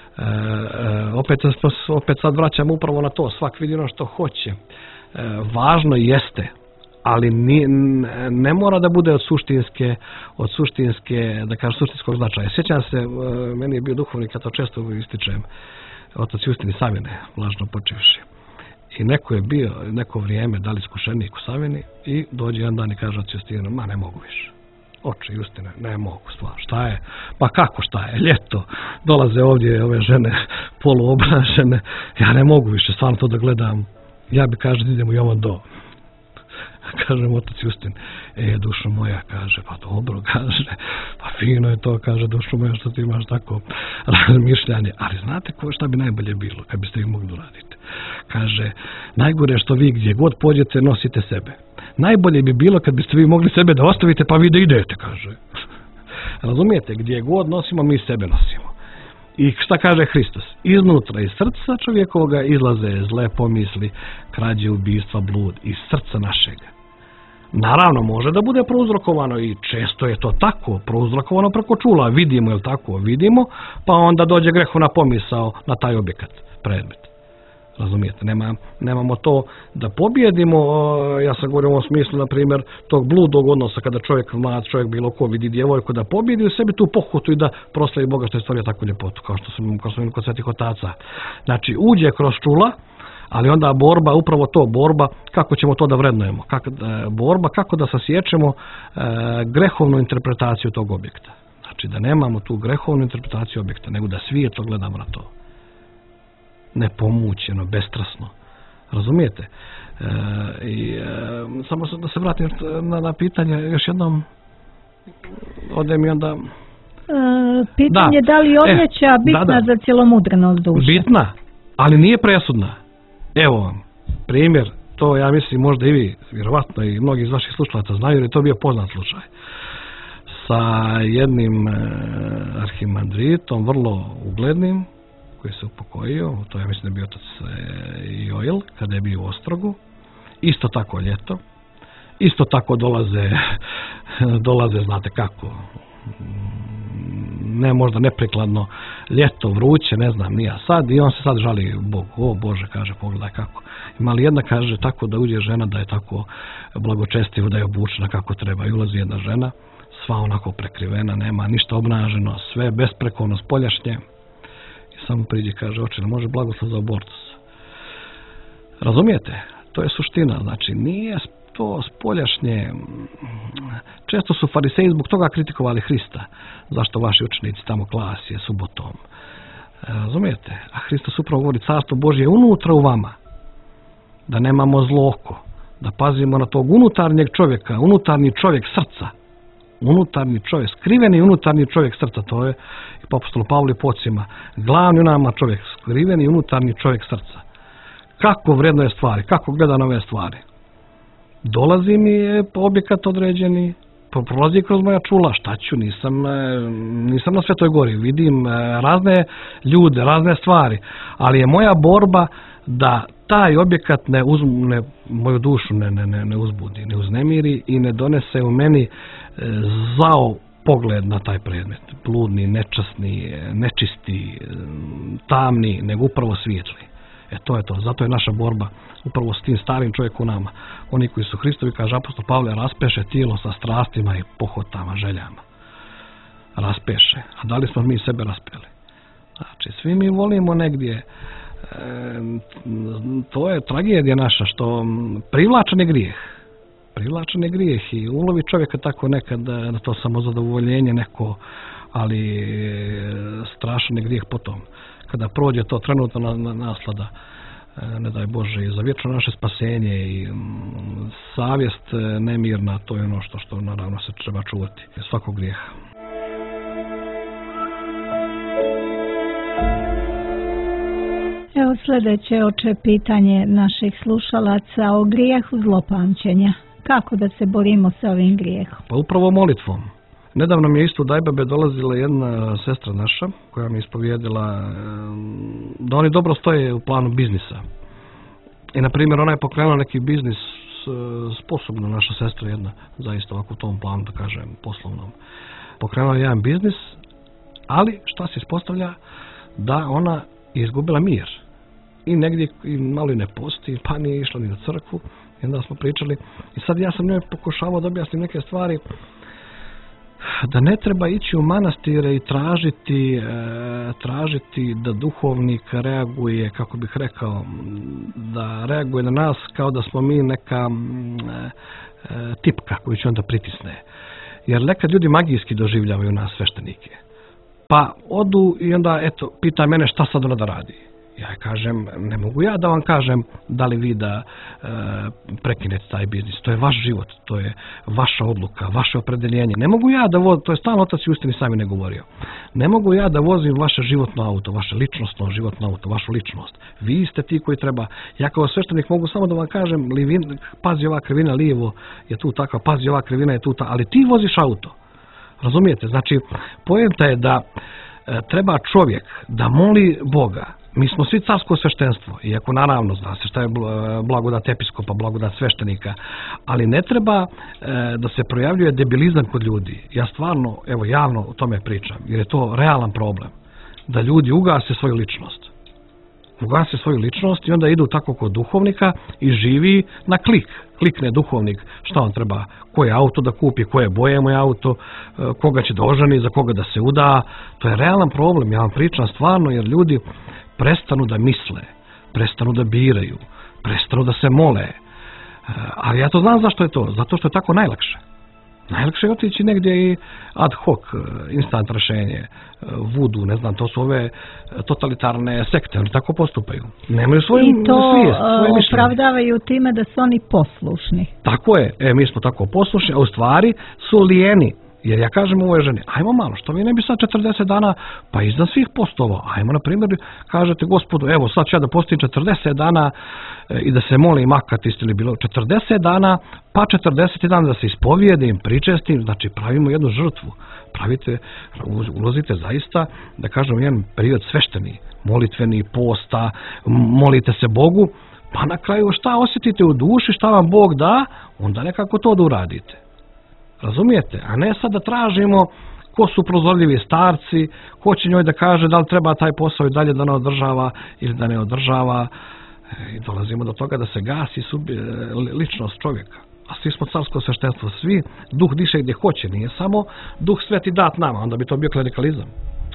Opet sad vraćamo upravo na to, svak vidi ono što hoće. Važno jeste, ali ne mora da bude od suštinske, da kažem, suštinskog značaja. Sjećam se, meni je bio duhovnik, ja to često ističem, otac Justin iz Savine, blažno počivši. I neko je bio neko vrijeme, da li iskušenik u Savini, i dođe jedan dan i kaže otac Justinu, ma ne mogu više. Oče Justine, ne mogu, stvarno, šta je? Pa kako šta je? Ljeto, dolaze ovdje ove žene poluobražene, ja ne mogu više stvarno to da gledam. Ja bi, kaže, idemo i ovom do. Kaže mu otac Justin, dušo moja, kaže, pa dobro, kaže, pa fino je to, kaže, dušo moja, što ti imaš tako razmišljanje, ali znate šta bi najbolje bilo, kad biste vi mogli uraditi? Kaže, najgore što vi gdje god pođete nosite sebe. Najbolje bi bilo kad biste vi mogli sebe da ostavite, pa vi da idete, kaže. Razumijete, gdje god nosimo, mi sebe nosimo. I šta kaže Hristos? Iznutra iz srca čovjekovoga izlaze zle pomisli, krađe, ubistva, blud, iz srca našega. Naravno, može da bude prouzrokovano i često je to tako, prouzrokovano preko čula, vidimo, je li tako? Vidimo, pa onda dođe grehovna pomisao na taj objekat, predmet. Razumijete, nemamo to da pobjedimo, ja sam govorio u ovom smislu, na primjer, tog bludog odnosa kada čovjek, mlad čovjek, bilo ko vidi djevojku, da pobjedi u sebi tu pohotu i da proslavi Boga što je stvorio takvu ljepotu, kao što smo kod svetih otaca. Znači, uđe kroz čula, ali onda borba, upravo to, borba, kako ćemo to da vrednujemo, borba kako da sasječemo grehovnu interpretaciju tog objekta. Znači, da nemamo tu grehovnu interpretaciju objekta, nego da svi to gledamo na to. Nepomućeno, bestrasno. Razumijete? Samo da se vratim na pitanje još jednom. Ode mi onda... Pitanje da li odjeća bitna za cjelomudrenost duše? Bitna, ali nije presudna. Evo vam, primjer, to ja mislim možda i vi, vjerovatno i mnogi iz vaših slušalaca znaju, jer je to bio poznat slučaj. Sa jednim arhimandritom, vrlo uglednim, koji se upokojio, to ja mislim da je bio otac Joil, kada je bio u Ostrogu, isto tako ljeto, isto tako dolaze, znate kako, ne možda neprikladno, ljeto, vruće, ne znam, nije sad, i on se sad žali Bogu, o Bože, kaže, pogledaj kako. Ima li jedna, kaže, tako da uđe žena, da je tako blagočestiva, da je obučena kako treba, i ulazi jedna žena, sva onako prekrivena, nema ništa obnaženo, sve besprekovno spoljašnje, samo priđe, kaže, oče, ne može blagoslov za abortus. Razumijete? To je suština, znači nije to spoljašnje. Često su fariseji zbog toga kritikovali Hrista. Zašto vaši učenici tamo klasije subotom? Razumijete? A Hristos upravo govori, carstvo Božje je unutra u vama. Da nemamo zlo oko. Da pazimo na tog unutarnjeg čovjeka, unutarnji čovjek srca. Unutarnji čovjek, skriveni unutarnji čovjek srca, to je i po apostolu Pavlu i pocima. Glavni u nama čovjek, skriveni unutarnji čovjek srca. Kako vrednuje stvari, kako gleda na ove stvari. Dolazi mi objekat određeni, prolazi kroz moja čula, šta ću, nisam na Svetoj gori, vidim razne ljude, razne stvari, ali je moja borba da taj objekat moju dušu ne uzbudi, ne uznemiri i ne donese u meni zao pogled na taj predmet, bludni, nečasni, nečisti, tamni, nego upravo svijetli. To je to, zato je naša borba upravo s tim starim čovjekom u nama. Oni koji su Hristovi, kaže apostol Pavle, raspeše tijelo sa strastima i pohotama, željama. Raspeše. A da li smo mi sebe raspeli? Znači, svi mi volimo negdje. To je tragedija naša, što privlačan je grijeh. Privlačan je grijeh i ulovi čovjeka tako nekad na to samozadovoljenje neko, ali strašan je grijeh potom. Kada prođe to trenutno naslada, ne daj Bože, i za vječno naše spasenje i savjest nemirna, to je ono što naravno se treba čuvati svakog grijeha. Evo sljedeće oče pitanje naših slušalaca o grijehu zlopamćenja. Kako da se borimo sa ovim grijehom? Pa upravo molitvom. Nedavno mi je isto u Dajbabe dolazila jedna sestra naša koja mi ispovijedila da oni dobro stoje u planu biznisa. I na primjer ona je pokrenula neki biznis, sposobna naša sestra jedna, zaista ovako u tom planu da kažem poslovnom. Pokrenula je jedan biznis, ali šta se ispostavlja? Da ona je izgubila mir. I negdje malo i ne posti, pa nije išla ni na crkvu. I onda smo pričali. I sad ja sam njoj pokušavao da objasnim neke stvari, da ne treba ići u manastire i tražiti da duhovnik reaguje, kako bih rekao, da reaguje na nas kao da smo mi neka tipka koju će onda pritisne. Jer nekad ljudi magijski doživljavaju nas sveštenike. Pa odu i onda pita mene šta sad ona da radi. Ja kažem, ne mogu ja da vam kažem da li vi da prekinete taj biznis. To je vaš život, to je vaša odluka, vaše opredeljenje. Ne mogu ja da to je stalno otac i istini sami ne govorio. Ne mogu ja da vozim vaše životno auto, vaše ličnostno životno auto, vašu ličnost. Vi ste ti koji treba. Ja kao sveštenik mogu samo da vam kažem, pazi ova krivina lijevo je tu takva, pazi ova krivina je tu takva, ali ti voziš auto. Razumijete? Znači, poenta je da treba čovjek da moli Boga. Mi smo svi carsko sveštenstvo, iako naravno zna se šta je blagodat episkopa, blagodat sveštenika, ali ne treba da se projavljuje debilizam kod ljudi. Ja stvarno, evo javno o tome pričam, jer je to realan problem, da ljudi ugase svoju ličnost. Ugase svoju ličnost i onda idu tako kod duhovnika i živi na klik. Klikne duhovnik šta on treba, koje auto da kupi, koje boje mu je auto, koga će da oženi, za koga da se uda. To je realan problem, ja vam pričam stvarno, jer ljudi prestanu da misle, prestanu da biraju, prestanu da se mole. Ali ja to znam zašto je to, zato što je tako najlakše. Najlakše je otići negdje i ad hoc, instant rješenje, vudu, ne znam, to su ove totalitarne sekte, oni tako postupaju. Nemaju svoju svijest, svoje mišljenje. I to opravdavaju time da su oni poslušni. Tako je, mi smo tako poslušni, a u stvari su lijeni. Jer ja kažem ovoj ženi, ajmo malo, što vi ne bi sad 40 dana, pa iznad svih postova, ajmo na primjer, kažete Gospodu, evo sad ću ja da postim 40 dana i da se molim akatist ili bilo 40 dana, pa 40 dana da se ispovijedim, pričestim, znači pravimo jednu žrtvu, ulazite zaista, da kažem, jedan period svešteni, molitveni, posta, molite se Bogu, pa na kraju šta osjetite u duši, šta vam Bog da, onda nekako to da uradite. Razumijete? A ne sad da tražimo ko su prozorljivi starci, ko će njoj da kaže da li treba taj posao i dalje da ne održava ili da ne održava. I dolazimo do toga da se gasi ličnost čovjeka. A svi smo carsko sveštenstvo, svi, duh diše gdje hoće, nije samo duh sveti dat nama, onda bi to bio klerikalizam.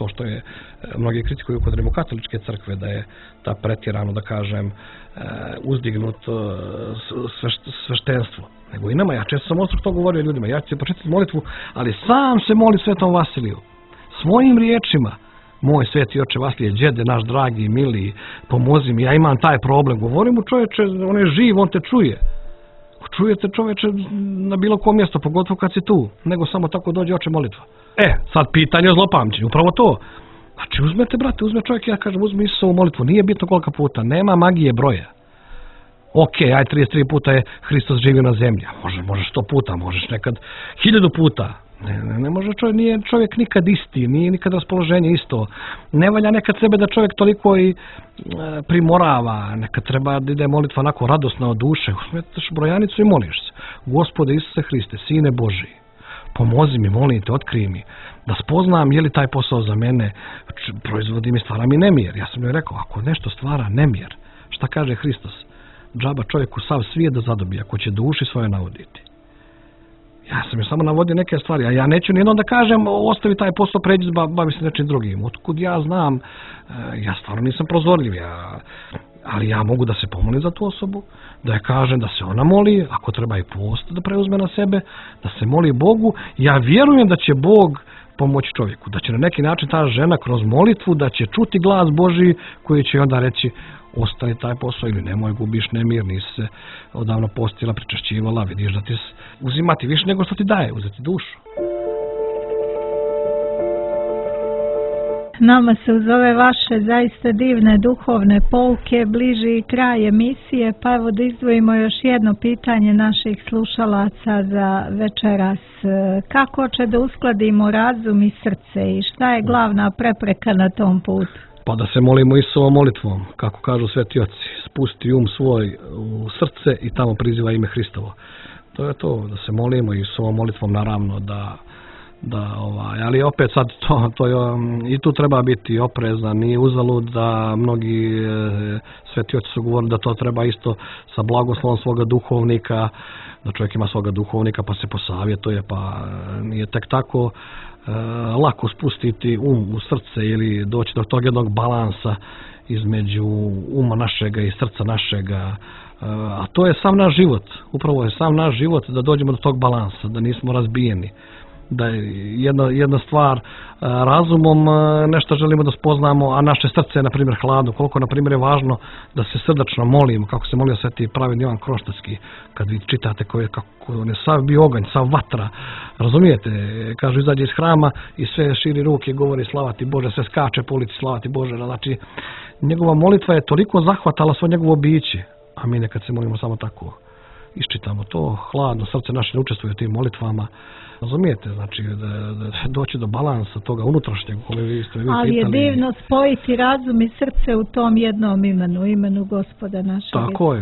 to što je mnogi kritikuju kod rimokatoličke crkve, da je ta pretjerano, da kažem, uzdignut sveštenstvo. Nego i nama, ja često sam ostrog to govorio ljudima, ja ću se početiti molitvu, ali sam se moli Svetom Vasiliju, svojim riječima. Moj sveti oče Vasilije, đede naš dragi, mili, pomozi mi, ja imam taj problem. Govorim mu, čovječe, on je živ, on te čuje. Čujete, čovječe, na bilo kom mjesto, pogotovo kad si tu, nego samo tako dođe oče molitva. Sad pitanje o zlopamćenju, upravo to. Znači, uzmete, brate, uzme čovjek, ja kažem, uzmi Isusovu molitvu, nije bitno koliko puta, nema magije broja. Ok, 33 puta je Hristos živio na zemlji, možeš 100 puta, možeš nekad 1000 puta. Ne može čovjek, nije čovjek nikad isti, nije nikad raspoloženje isto. Ne valja nekad sebe da čovjek toliko i primorava, nekad treba da ide molitva onako radosna od duše. Uzmeš brojanicu i moliš se. Gospode Isuse Hriste, Sine Božiji, pomozi mi, molim te, otkrij mi, da spoznam je li taj posao za mene proizvodi mi, stvara mi nemir. Ja sam joj rekao, ako nešto stvara nemir, šta kaže Hristos? Džaba čovjeku sav svijet da zadobije, ako će duši svoje navoditi. Ja sam joj samo navodio neke stvari, a ja neću nijednom da kažem ostavi taj posao, pređi, bavi se nečim drugim. Otkud ja znam, ja stvarno nisam prozorljiv, ali ja mogu da se pomolim za tu osobu, da je kažem da se ona moli, ako treba i post da preuzme na sebe, da se moli Bogu. Ja vjerujem da će Bog pomoći čovjeku, da će na neki način ta žena kroz molitvu, da će čuti glas Božji koji će onda reći ostani taj posao ili nemoj, gubiš nemir, nisi se odavno postila, pričašćivala, vidiš da ti uzimati više nego što ti daje, uzeti dušu. Nama se uz ove vaše zaista divne duhovne pouke bliži kraj emisije, pa evo da izdvojimo još jedno pitanje naših slušalaca za večeras. Kako će da uskladimo razum i srce i šta je glavna prepreka na tom putu? Pa da se molimo Isusovom molitvom, kako kažu sveti oci, spusti svoj u srce i tamo priziva ime Hristovo. To je to, da se molimo Isusovom molitvom, naravno ali opet sad to i tu treba biti oprezan, nije uzalud da mnogi sveti oci su govorili da to treba isto sa blagoslovom svoga duhovnika, da čovjek ima svoga duhovnika pa se posavjetuje, pa nije tek tako lako spustiti u srce ili doći do tog jednog balansa između uma našega i srca našega, a to je sam naš život, upravo je sam naš život da dođemo do tog balansa, da nismo razbijeni, da je jedna stvar razumom nešto želimo da spoznamo, a naše srce je na primjer hladno. Koliko na primjer je važno da se srdačno molimo, kako se molio sveti pravedni Ivan Kroštarski, kad vi čitate kako on je sav bio oganj, sav vatra, razumijete, kažu izađe iz hrama i sve širi ruke, govori slava ti Bože, sve skače po ulici slava ti Bože, znači njegova molitva je toliko zahvatala svo njegovo biće, a mi nekad se molimo samo tako, iščitamo to, hladno, srce naše ne učestvuje u tim molitvama. Razumijete, znači da doći do balansa toga unutrašnjeg, koje vi ste pitali. Ali je divno spojiti razum i srce u tom jednom imenu Gospoda našeg.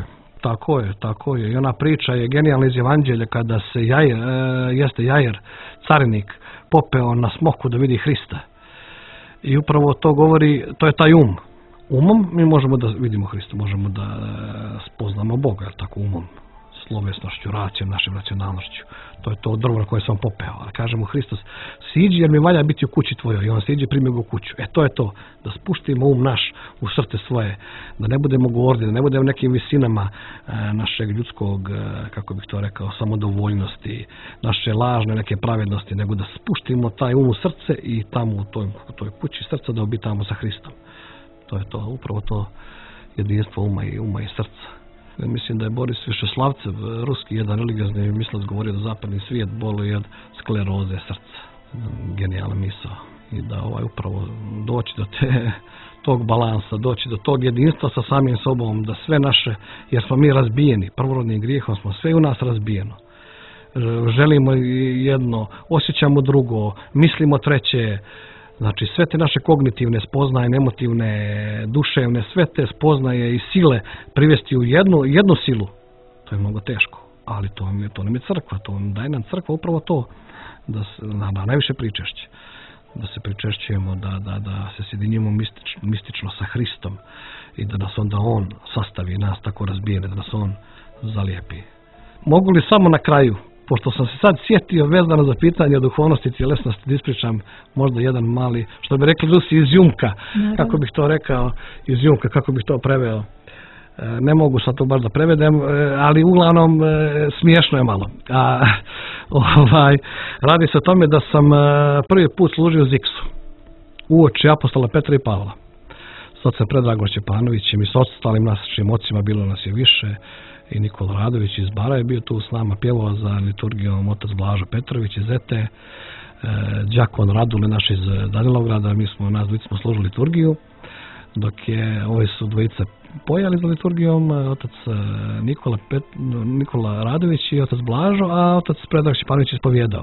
Tako je. I ona priča je genijalna iz Evanđelja kada se Jair, carinik, popeo na smoku da vidi Hrista. I upravo to govori, to je taj um. Umom mi možemo da vidimo Hrista, možemo da spoznamo Boga, jer tako umom, slovesnošću, racijom, našim racionalnošću. To je to drvo na koje sam popeo. Ali kaže mu Hristos, siđi jer mi valja biti u kući tvojoj. I on siđi, primi ga u kuću. To je to. Da spuštimo naš u srce svoje. Da ne budemo gordi, da ne budemo nekim visinama našeg ljudskog, kako bih to rekao, samodovoljnosti, naše lažne neke pravednosti, nego da spuštimo taj u srce i tamo u toj kući srca da obitamo sa Hristom. To je to. Upravo to jedinstvo uma i srca. Mislim da je Boris Višeslavcev, ruski jedan religiozni mislac, govorio da zapadni svijet boluje od skleroze srca. Genijalna misao. I da upravo doći do tog balansa, doći do tog jedinstva sa samim sobom, da sve naše, jer smo mi razbijeni, prvorodnim grijehom smo sve u nas razbijeno. Želimo jedno, osjećamo drugo, mislimo treće. Znači sve te naše kognitivne spoznaje, emotivne, duševne, sve te spoznaje i sile privesti u jednu silu, to je mnogo teško. Ali to nam je crkva, to daje nam crkva upravo to, da najviše pričešće. Da se pričešćujemo, da se sjedinjimo mistično sa Hristom i da nas onda On sastavi nas tako razbijene, da nas On zalijepi. Mogu li samo na kraju pošto sam se sad sjetio vezano za pitanje o duhovnosti i tjelesnosti, da ispričam možda jedan mali, što bi rekli Rusi, izjumka, kako bih to rekao, izjumka, kako bih to preveo. Ne mogu sad to baš da prevedem, ali uglavnom smiješno je malo. Radi se o tome da sam prvi put služio Ziksu uoči apostola Petra i Pavla. S ocem Predragom Šćepanovićem i s ostalim našim ocima, bilo nas je više, i Nikola Radović iz Bara je bio tu s nama, pjevao za liturgijom otac Blažo Petrović iz Zete, đakon Radule naš iz Danilovgrada, nas dvojica smo služili liturgiju, dok je ove su dvojice pojali za liturgijom, otac Nikola Radović i otac Blažo, a otac Predrag Šćepanović ispovijedao.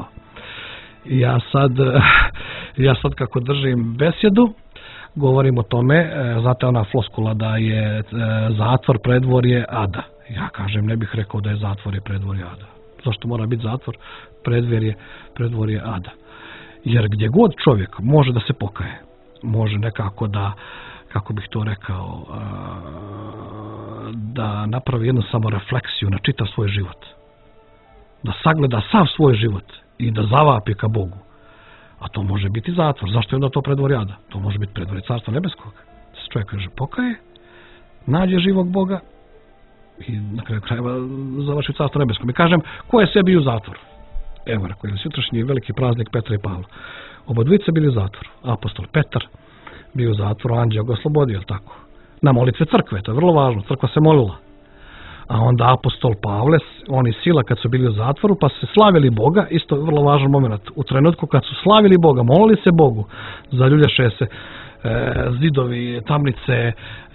Ja sad kako držim besjedu, govorim o tome, znate ona floskula da je zatvor predvorje ada. Ja kažem, ne bih rekao da je zatvor i predvorje ada. Zašto mora biti zatvor? Predvorje ada. Jer gdje god čovjek može da se pokaje, može nekako da, kako bih to rekao, da napravi jednu samorefleksiju na čitav svoj život. Da sagleda sav svoj život i da zavapi ka Bogu. A to može biti zatvor. Zašto je onda to predvorje ada? To može biti predvorje Carstva nebeskog. Da se čovjek kaže pokaje, nađe živog Boga i na kraju krajeva završi Carstvo nebesko. Mi kažem, ko je sve bio u zatvoru? Evo, rekao je sutrašnji veliki praznik Petra i Pavla. Oba dvojice bili u zatvoru. Apostol Petar bio u zatvoru, anđeo ga oslobodio, tako. Na molitve crkve, to je vrlo važno, crkva se molila. A onda apostol Pavle, oni sila kad su bili u zatvoru, pa su slavili Boga, isto vrlo važan moment. U trenutku kad su slavili Boga, molili se Bogu, zaljuljaše se zidovi, tamnice,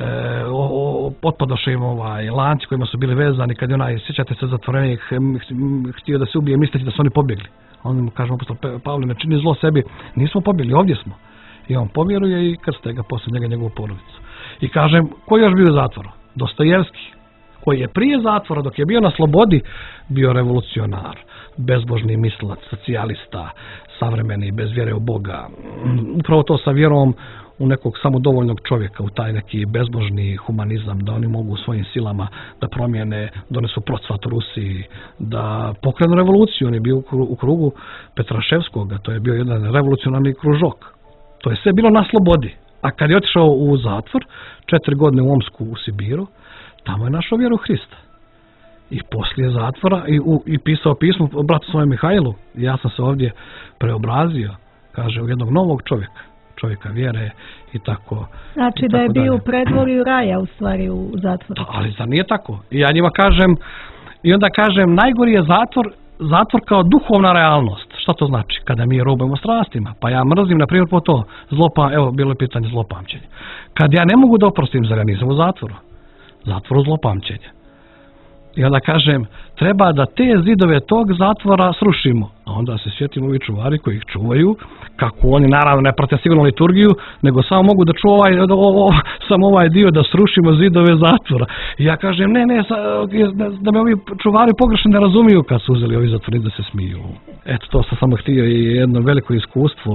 otpadoše im lanci kojima su bili vezani, kad je onaj, sjećate se, zatvorenik htio da se ubije, misleći da su oni pobjegli. Onda mu kažemo, apostol Pavle, ne čini zlo sebi, nismo pobjegli, ovdje smo. I on povjeruje i krste ga poslije njega njegovu porodicu. I kažem, ko je još bio u zatvoru? Dostojevski, koji je prije zatvora, dok je bio na slobodi, bio revolucionar, bezbožni mislilac, socijalista, savremeni, bez vjere u Boga. Upravo to sa vjerom u nekog samodovoljnog čovjeka, u taj neki bezbožni humanizam, da oni mogu svojim silama da promijene, donesu procvat u Rusiji, da pokrenu revoluciju. On je bio u krugu Petraševskog, to je bio jedan revolucionarni kružok. To je sve bilo na slobodi. A kad je otišao u zatvor, 4 godine u Omsku u Sibiru, tamo je našao vjeru Hrista. I poslije zatvora i pisao pismo bratu svojem Mihajlu. Ja sam se ovdje preobrazio, kaže, u jednog novog čovjeka vjere i tako. Znači da je bio u predvorju raja u stvari u zatvoru. Ali zar nije tako? I ja njima kažem, i onda kažem, najgori je zatvor kao duhovna realnost. Šta to znači? Kada mi robujemo strastima. Pa ja mrzim, na primjer, po to evo, bilo je pitanje zlopamćenja. Kad ja ne mogu da oprostim, zar ja nisam u zatvoru? Zatvoru zlopamćenja. I onda kažem, treba da te zidove tog zatvora srušimo. A onda se sjetimo ovi čuvari koji ih čuvaju, kako oni naravno ne prate sigurno liturgiju, nego samo mogu da čuvaju samo ovaj dio da srušimo zidove zatvora. I ja kažem, ne, da me ovi čuvari pogrešno ne razumiju kad su uzeli ovi zatvornici da se smiju. Eto, to sam samo htio i jedno veliko iskustvo,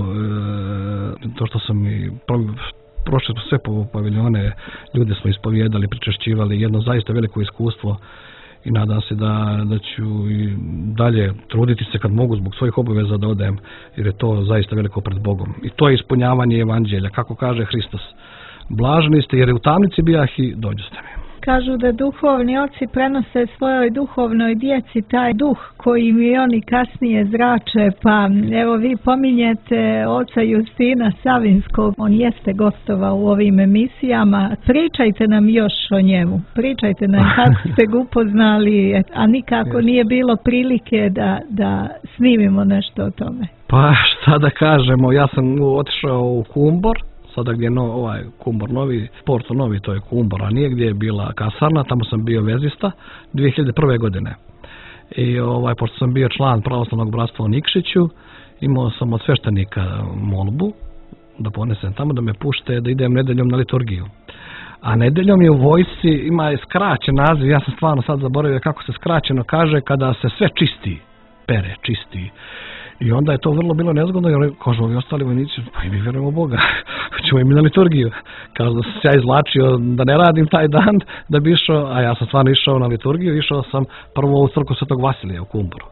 to što sam i prošli sve po paviljone, ljude smo ispovijedali, pričešćivali, jedno zaista veliko iskustvo i nadam se da ću i dalje truditi se kad mogu zbog svojih obaveza da odem, jer je to zaista veliko pred Bogom. I to je ispunjavanje evanđelja, kako kaže Hristos. Blaženi ste jer je u tamnici bijah i dođoste mi. Kažu da duhovni oci prenose svojoj duhovnoj djeci taj duh koji mi oni kasnije zrače, pa evo vi pominjete oca Justina Savinskog, on jeste gostovao u ovim emisijama, pričajte nam još o njemu, pričajte nam kako ste ga upoznali, a nikako nije bilo prilike da snimimo nešto o tome. Pa šta da kažemo, ja sam otišao u Kumbor, sada gdje je Kumbor novi, Porto novi, to je Kumbor, a nije gdje je bila kasarna, tamo sam bio vezista 2001. godine. I pošto sam bio član pravoslavnog bratstva u Nikšiću, imao sam od sveštenika molbu da ponesem tamo, da me pušte da idem nedeljom na liturgiju. A nedeljom je u vojsci, ima skraćen naziv, ja sam stvarno sad zaboravio kako se skraćeno kaže, kada se sve čisti, pere, čisti. I onda je to vrlo bilo nezgodno, jer kažu ovi ostali vojnici, pa i mi vjerujemo u Boga, ćemo i mi na liturgiju. Kažu da sam se ja izvlačio da ne radim taj dan, da bi išao, a ja sam stvarno išao na liturgiju, išao sam prvo u crkvu Svetog Vasilija u Kumboru.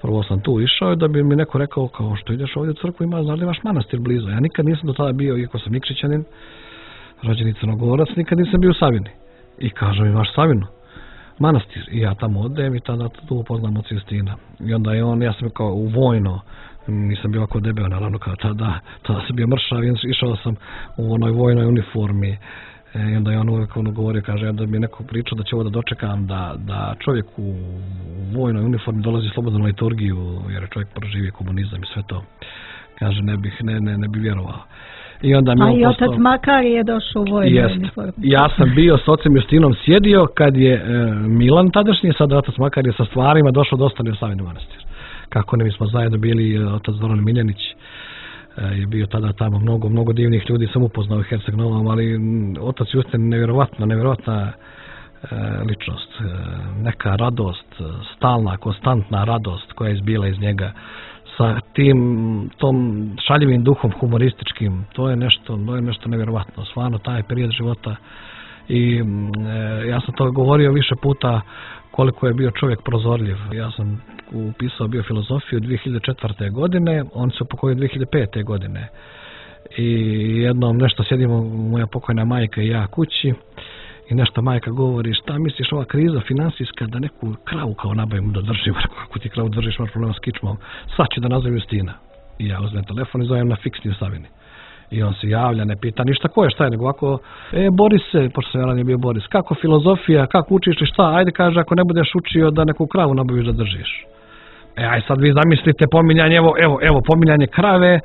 Prvo sam tu išao i da bi mi neko rekao kao što ideš ovdje u crkvu ima, znaš li vaš manastir blizu. Ja nikad nisam do tada bio, iako sam Nikšićanin, rođeni Crnogorac, nikad nisam bio u Savini. I kaže mi vaš Savinu, manastir. I ja tamo odem i tada tu upoznam od Justina. I onda je on, ja sam kao u vojno, nisam bio ovako debeo naravno kao tada sam bio mršav i išao sam u onoj vojnoj uniformi. I onda je on uvijek govorio, kaže, da mi je neko pričao da će ovo da dočekam, da čovjek u vojnoj uniformi dolazi slobodno na liturgiju, jer je čovjek proživio komunizam i sve to. Kaže, ne bi vjerovao. I onda mi i otac Makar je došao u vojnoj uniformi. Ja sam bio s ocem Justinom sjedio kad je Milan tadašnji, sad otac Makar je sa stvarima došao da ostane u Savini manastir. Kako ne, mi smo zajedno bili, otac Zoran Miljanić je bio tada tamo, mnogo divnih ljudi sam upoznao u Herceg Novom, ali otac Justin nevjerovatna ličnost, neka radost, stalna, konstantna radost koja je izbila iz njega sa tom šaljivim duhom humorističkim, to je nešto nevjerovatno, stvarno taj period života. I ja sam to govorio više puta koliko je bio čovjek prozorljiv. Ja sam upisao biofilozofiju 2004. godine, on se upokojio 2005. godine. I jednom nešto sjedimo, moja pokojna majka i ja kući, i nešto majka govori, šta misliš ova kriza finansijska da neku kravu kao nabavimo da držimo, kako ti kravu držiš, imaš problema s kičmom, sad ću da nazovem Justina. I ja uzmem telefon i zovem na fiksni u Savini. I on se javlja, ne pita ništa ko je, šta je, nego ovako, Borise, pošto sam ja ranije bio Boris, kako filozofija, kako učiš i šta, ajde kaže, ako ne budeš učio da neku kravu nabaviš da držiš. Aj sad vi zamislite pominjanje, evo pominjanje krave,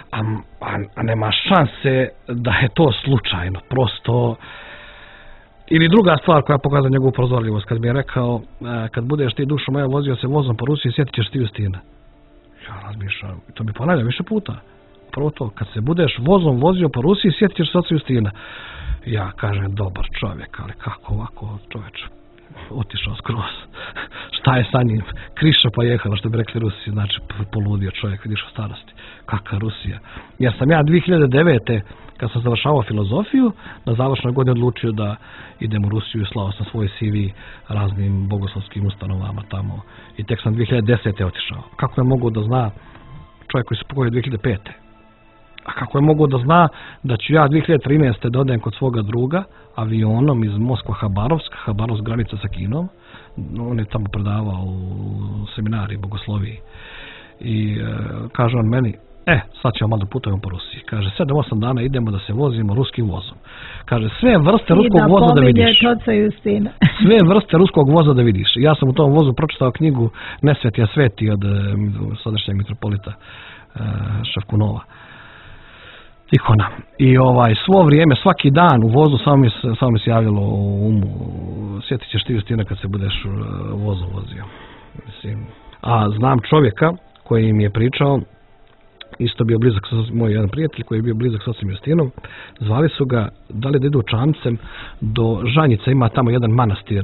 a nema šanse da je to slučajno, prosto. Ili druga stvar koja pokazuje njegovu prozorljivost, kad mi je rekao, kad budeš ti dušo moja vozio se vozom po Rusiji, sjetit ćeš ti Justina. Ja razmišljam, to mi ponavljam više puta. Prvo to, kad se budeš vozom vozio po Rusiji, sjetit ćeš se oca Justina. Ja kažem, dobar čovjek, ali kako ovako čovječ otišao skroz. Šta je sa njim? Kriša pa jehalo, što bi rekli Rusi, znači poludio čovjek, vidiš u starosti. Kakva Rusija? Jer sam ja 2009. kad sam završavao filozofiju, na završnoj godini odlučio da idem u Rusiju i slao sam svoj CV raznim bogoslovskim ustanovama tamo. I tek sam 2010. otišao. Kako je mogu da zna čovjek koji se pokojio 2005. A kako je mogu da zna da ću ja 2013. da odem kod svoga druga avionom iz Moskva Habarovsk granica sa Kinom. On je tamo predavao u seminari bogosloviji. I kaže on meni, sad ćemo malo putujemo po Rusiji. Kaže, 7-8 dana idemo da se vozimo ruskim vozom. Kaže, sve vrste ruskog voza da vidiš. Sve vrste ruskog voza da vidiš. Ja sam u tom vozu pročitao knjigu Nesvetija sveti od sadašnjeg mitropolita Ševkunova. Tihona. I svo vrijeme, svaki dan u vozu samo mi se javljalo u umu. Sjetit ćeš ti Justina kad se budeš vozom vozio. Mislim. A znam čovjeka koji mi je pričao, isto bio blizak, moj jedan prijatelj koji je bio blizak s ocem Justinom, zvali su ga, da li da idu čamcem do Žanjica, ima tamo jedan manastir,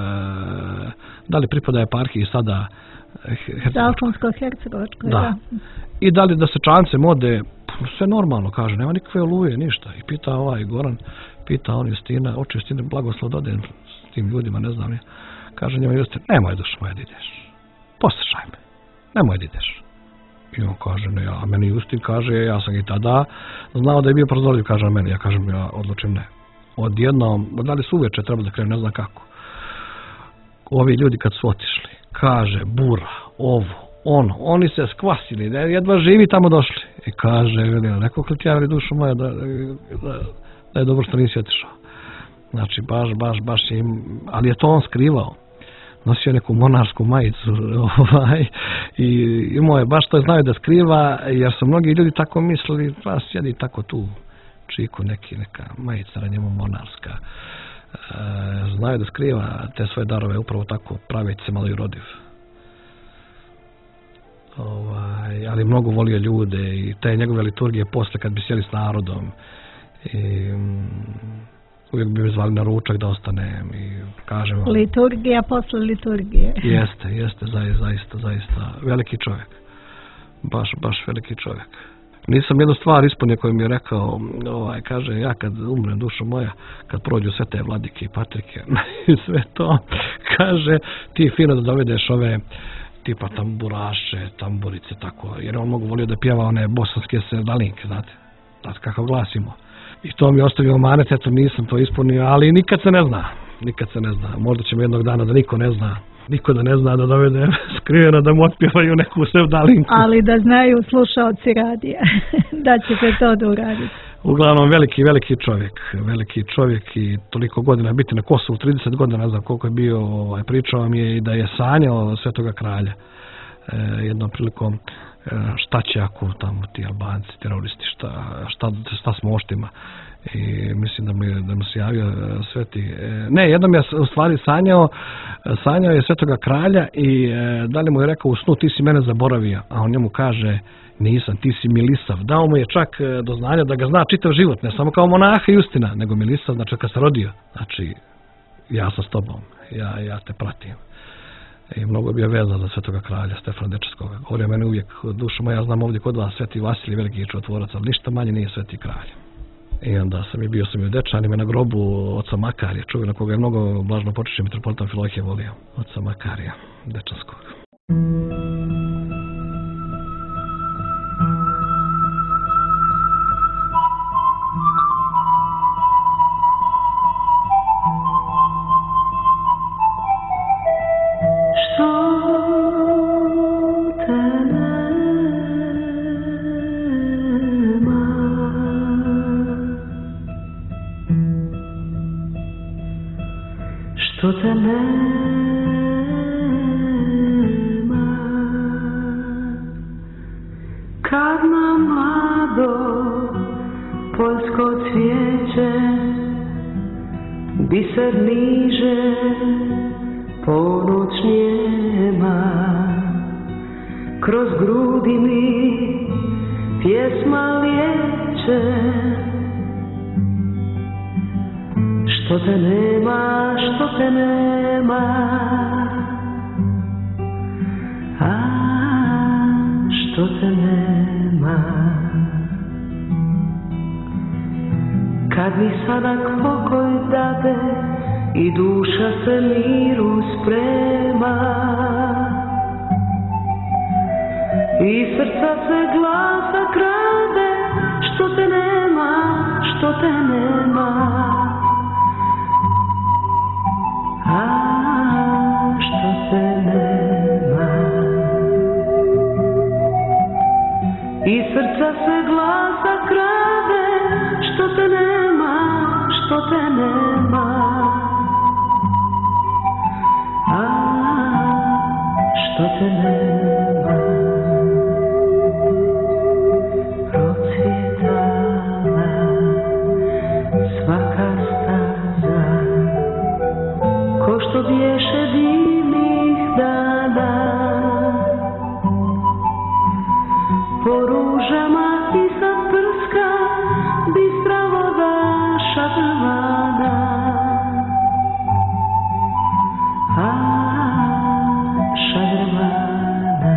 da li pripada eparhiji sada Hercegovačkoj, da. I da li da se čamcem ode, sve normalno, kaže, nema nikakve oluje, ništa. I pita Goran, pita on Justina, oče Justine, blagoslov da odem s tim ljudima, ne znam je. Kaže njima Justin, nemoj dušo moja da ideš, poslušaj me, nemoj da ideš. I on kaže, ne, a meni Justin kaže, ja sam i tada znao da je bio prozorljiv, kaže meni, ja kažem, ja odlučim ne. Odjednom, da li su uveče trebali da krenu, ne znam kako. Ovi ljudi kad su otišli, kaže, bura, oni se skvasili, jedva živi tamo došli. I kaže, neko li ti javili dušu moja da je dobro što nisi otišao. Znači, baš je im, ali je to on skrivao. Nosio neku monarsku majicu i imao je baš to znaju da skriva, jer su mnogi ljudi tako mislili, pa sjedi tako tu, čiku neka majica na njemu monarska. Znaju da skriva te svoje darove upravo tako, praveći se malo i rodiv. Ali mnogo volio ljude i te njegove liturgije posle kad bi sjeli s narodom i uvijek bi me zvali na ručak da ostanem i kažem vam. Liturgija posle liturgije. Jeste, zaista veliki čovjek, baš veliki čovjek. Nisam jednu stvar ispunio koju mi je rekao, kaže, ja kad umrem dušo moja, kad prođu sve te vladike i patrike i sve to, kaže, ti fino da dovedeš ove tipa tamburaše, tamburice, tako, jer on mogu volio da pjeva one bosanske sedalinke, znate kakav glas ima. I to mi je ostavio manet, eto nisam to ispunio, ali nikad se ne zna, možda ćemo jednog dana da niko ne zna, niko da ne zna da dovede skriveno da mu otpjevaju neku sevdalinku. Ali da znaju slušaoci radija, da ćete to da uraditi. Uglavnom veliki čovjek i toliko godina biti na Kosovu, 30 godina, ne znam koliko je bio, pričao mi je i da je sanjao Svetoga kralja. Jednom prilikom šta će ako tamo ti Albanci, teroristi, šta smo oštima. I mislim da mu se javio Sveti. Ne, jednom je u stvari sanjao je Svetoga kralja i da li mu je rekao u snu ti si mene zaboravio, a on njemu kaže nisam, ti si Milisav. Dao mu je čak do znanja da ga zna čitav život, ne samo kao monaha Justina, nego Milisav, znači kad se rodio. Znači, ja sam s tobom, ja te pratim. I mnogo je bio vezan za Svetoga kralja Stefana Dečevskoga. Govorio mene uvijek, dušo moja, ja znam ovdje kod vas Sveti Vasilij, veliki čudotvorac, ali ništa manje nije Sveti kralj. I onda bio sam i u Dečanima na grobu oca Makarija, čuvena koga je mnogo blažno počešće mitropolitan Filohije volio, oca Makarija Dečanskog. Što te nema, kad na mlado poljsko cvijeće biser niže ponoć njema, kroz grudi mi pjesma liječe. Što te nema, što te nema. Kad mi sada pokoj dade i duša se miru sprema i srca se glasa krade, što te nema, što te nema. Što te nema. I srca se glasa krade, što te nema, što te nema. Što te nema. Procvjetala svaka staza, ko što bješe divnih dana, po ružama i sa prska bistra voda šadrvana. Šadrvana.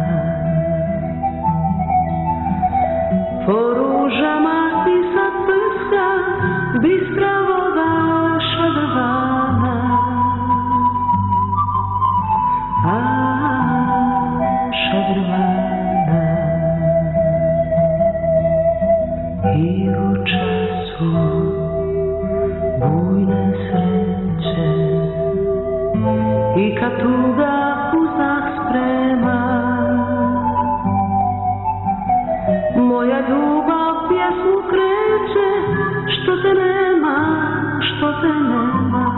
Po ružama i sa prska bistra voda šadrvana. Šadrvana. I u času bujne sreće i kad tuga uzdah sprema, moja ljubav pjesmu kreće, što te nema, što te nema.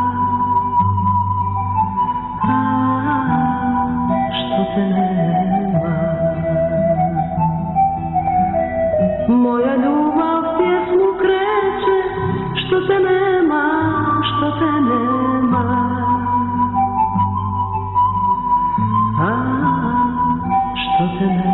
Što te nema. Moja ljubav pjesmu kreće, što te nema, što te nema. Što te nema.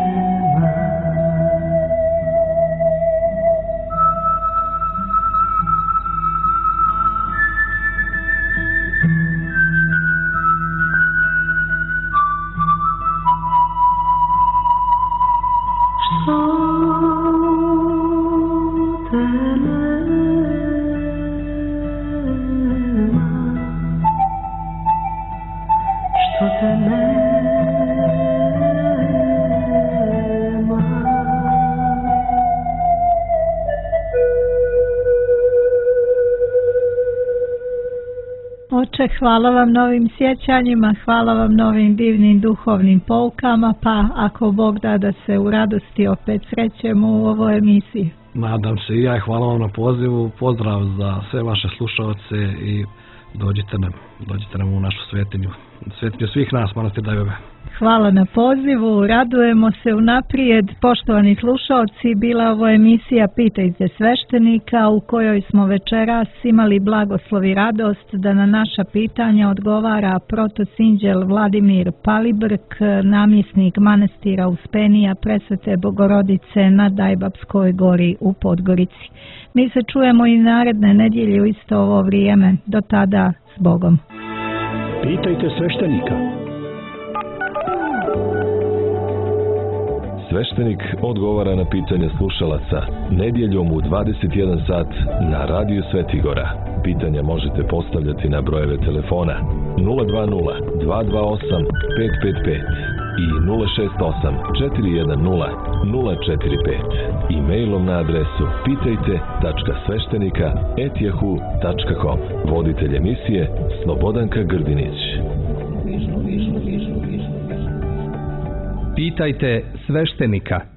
Što te nema. oče, hvala vam na ovim sjećanjima, hvala vam na ovim divnim duhovnim poukama, pa ako Bog da se u radosti opet srećemo u ovoj emisiji. Nadam se i ja, hvala vam na pozivu, pozdrav za sve vaše slušalce i dođite nam u našu svetinju svih nas, manastir Dajove. Hvala na pozivu, radujemo se unaprijed. Poštovani slušalci, bila ovo emisija Pitajte sveštenika u kojoj smo večeras imali blagoslov i radost da na naša pitanja odgovara protosinđel Vladimir Palibrk, namjesnik manastira Uspenija Presvete Bogorodice na Dajbapskoj gori u Podgorici. Mi se čujemo i naredne nedjelje u isto ovo vrijeme. Do tada, s Bogom. Pitajte sveštenika. Sveštenik odgovara na pitanja slušalaca nedjeljom u 21 sat na radiju Svetigora. Pitanja možete postavljati na brojeve telefona 020 228 555 i 068 410 045 i mailom na adresu pitajte.sveštenika@yahoo.com. Voditelj emisije Slobodanka Grdinić. Pitajte sveštenika.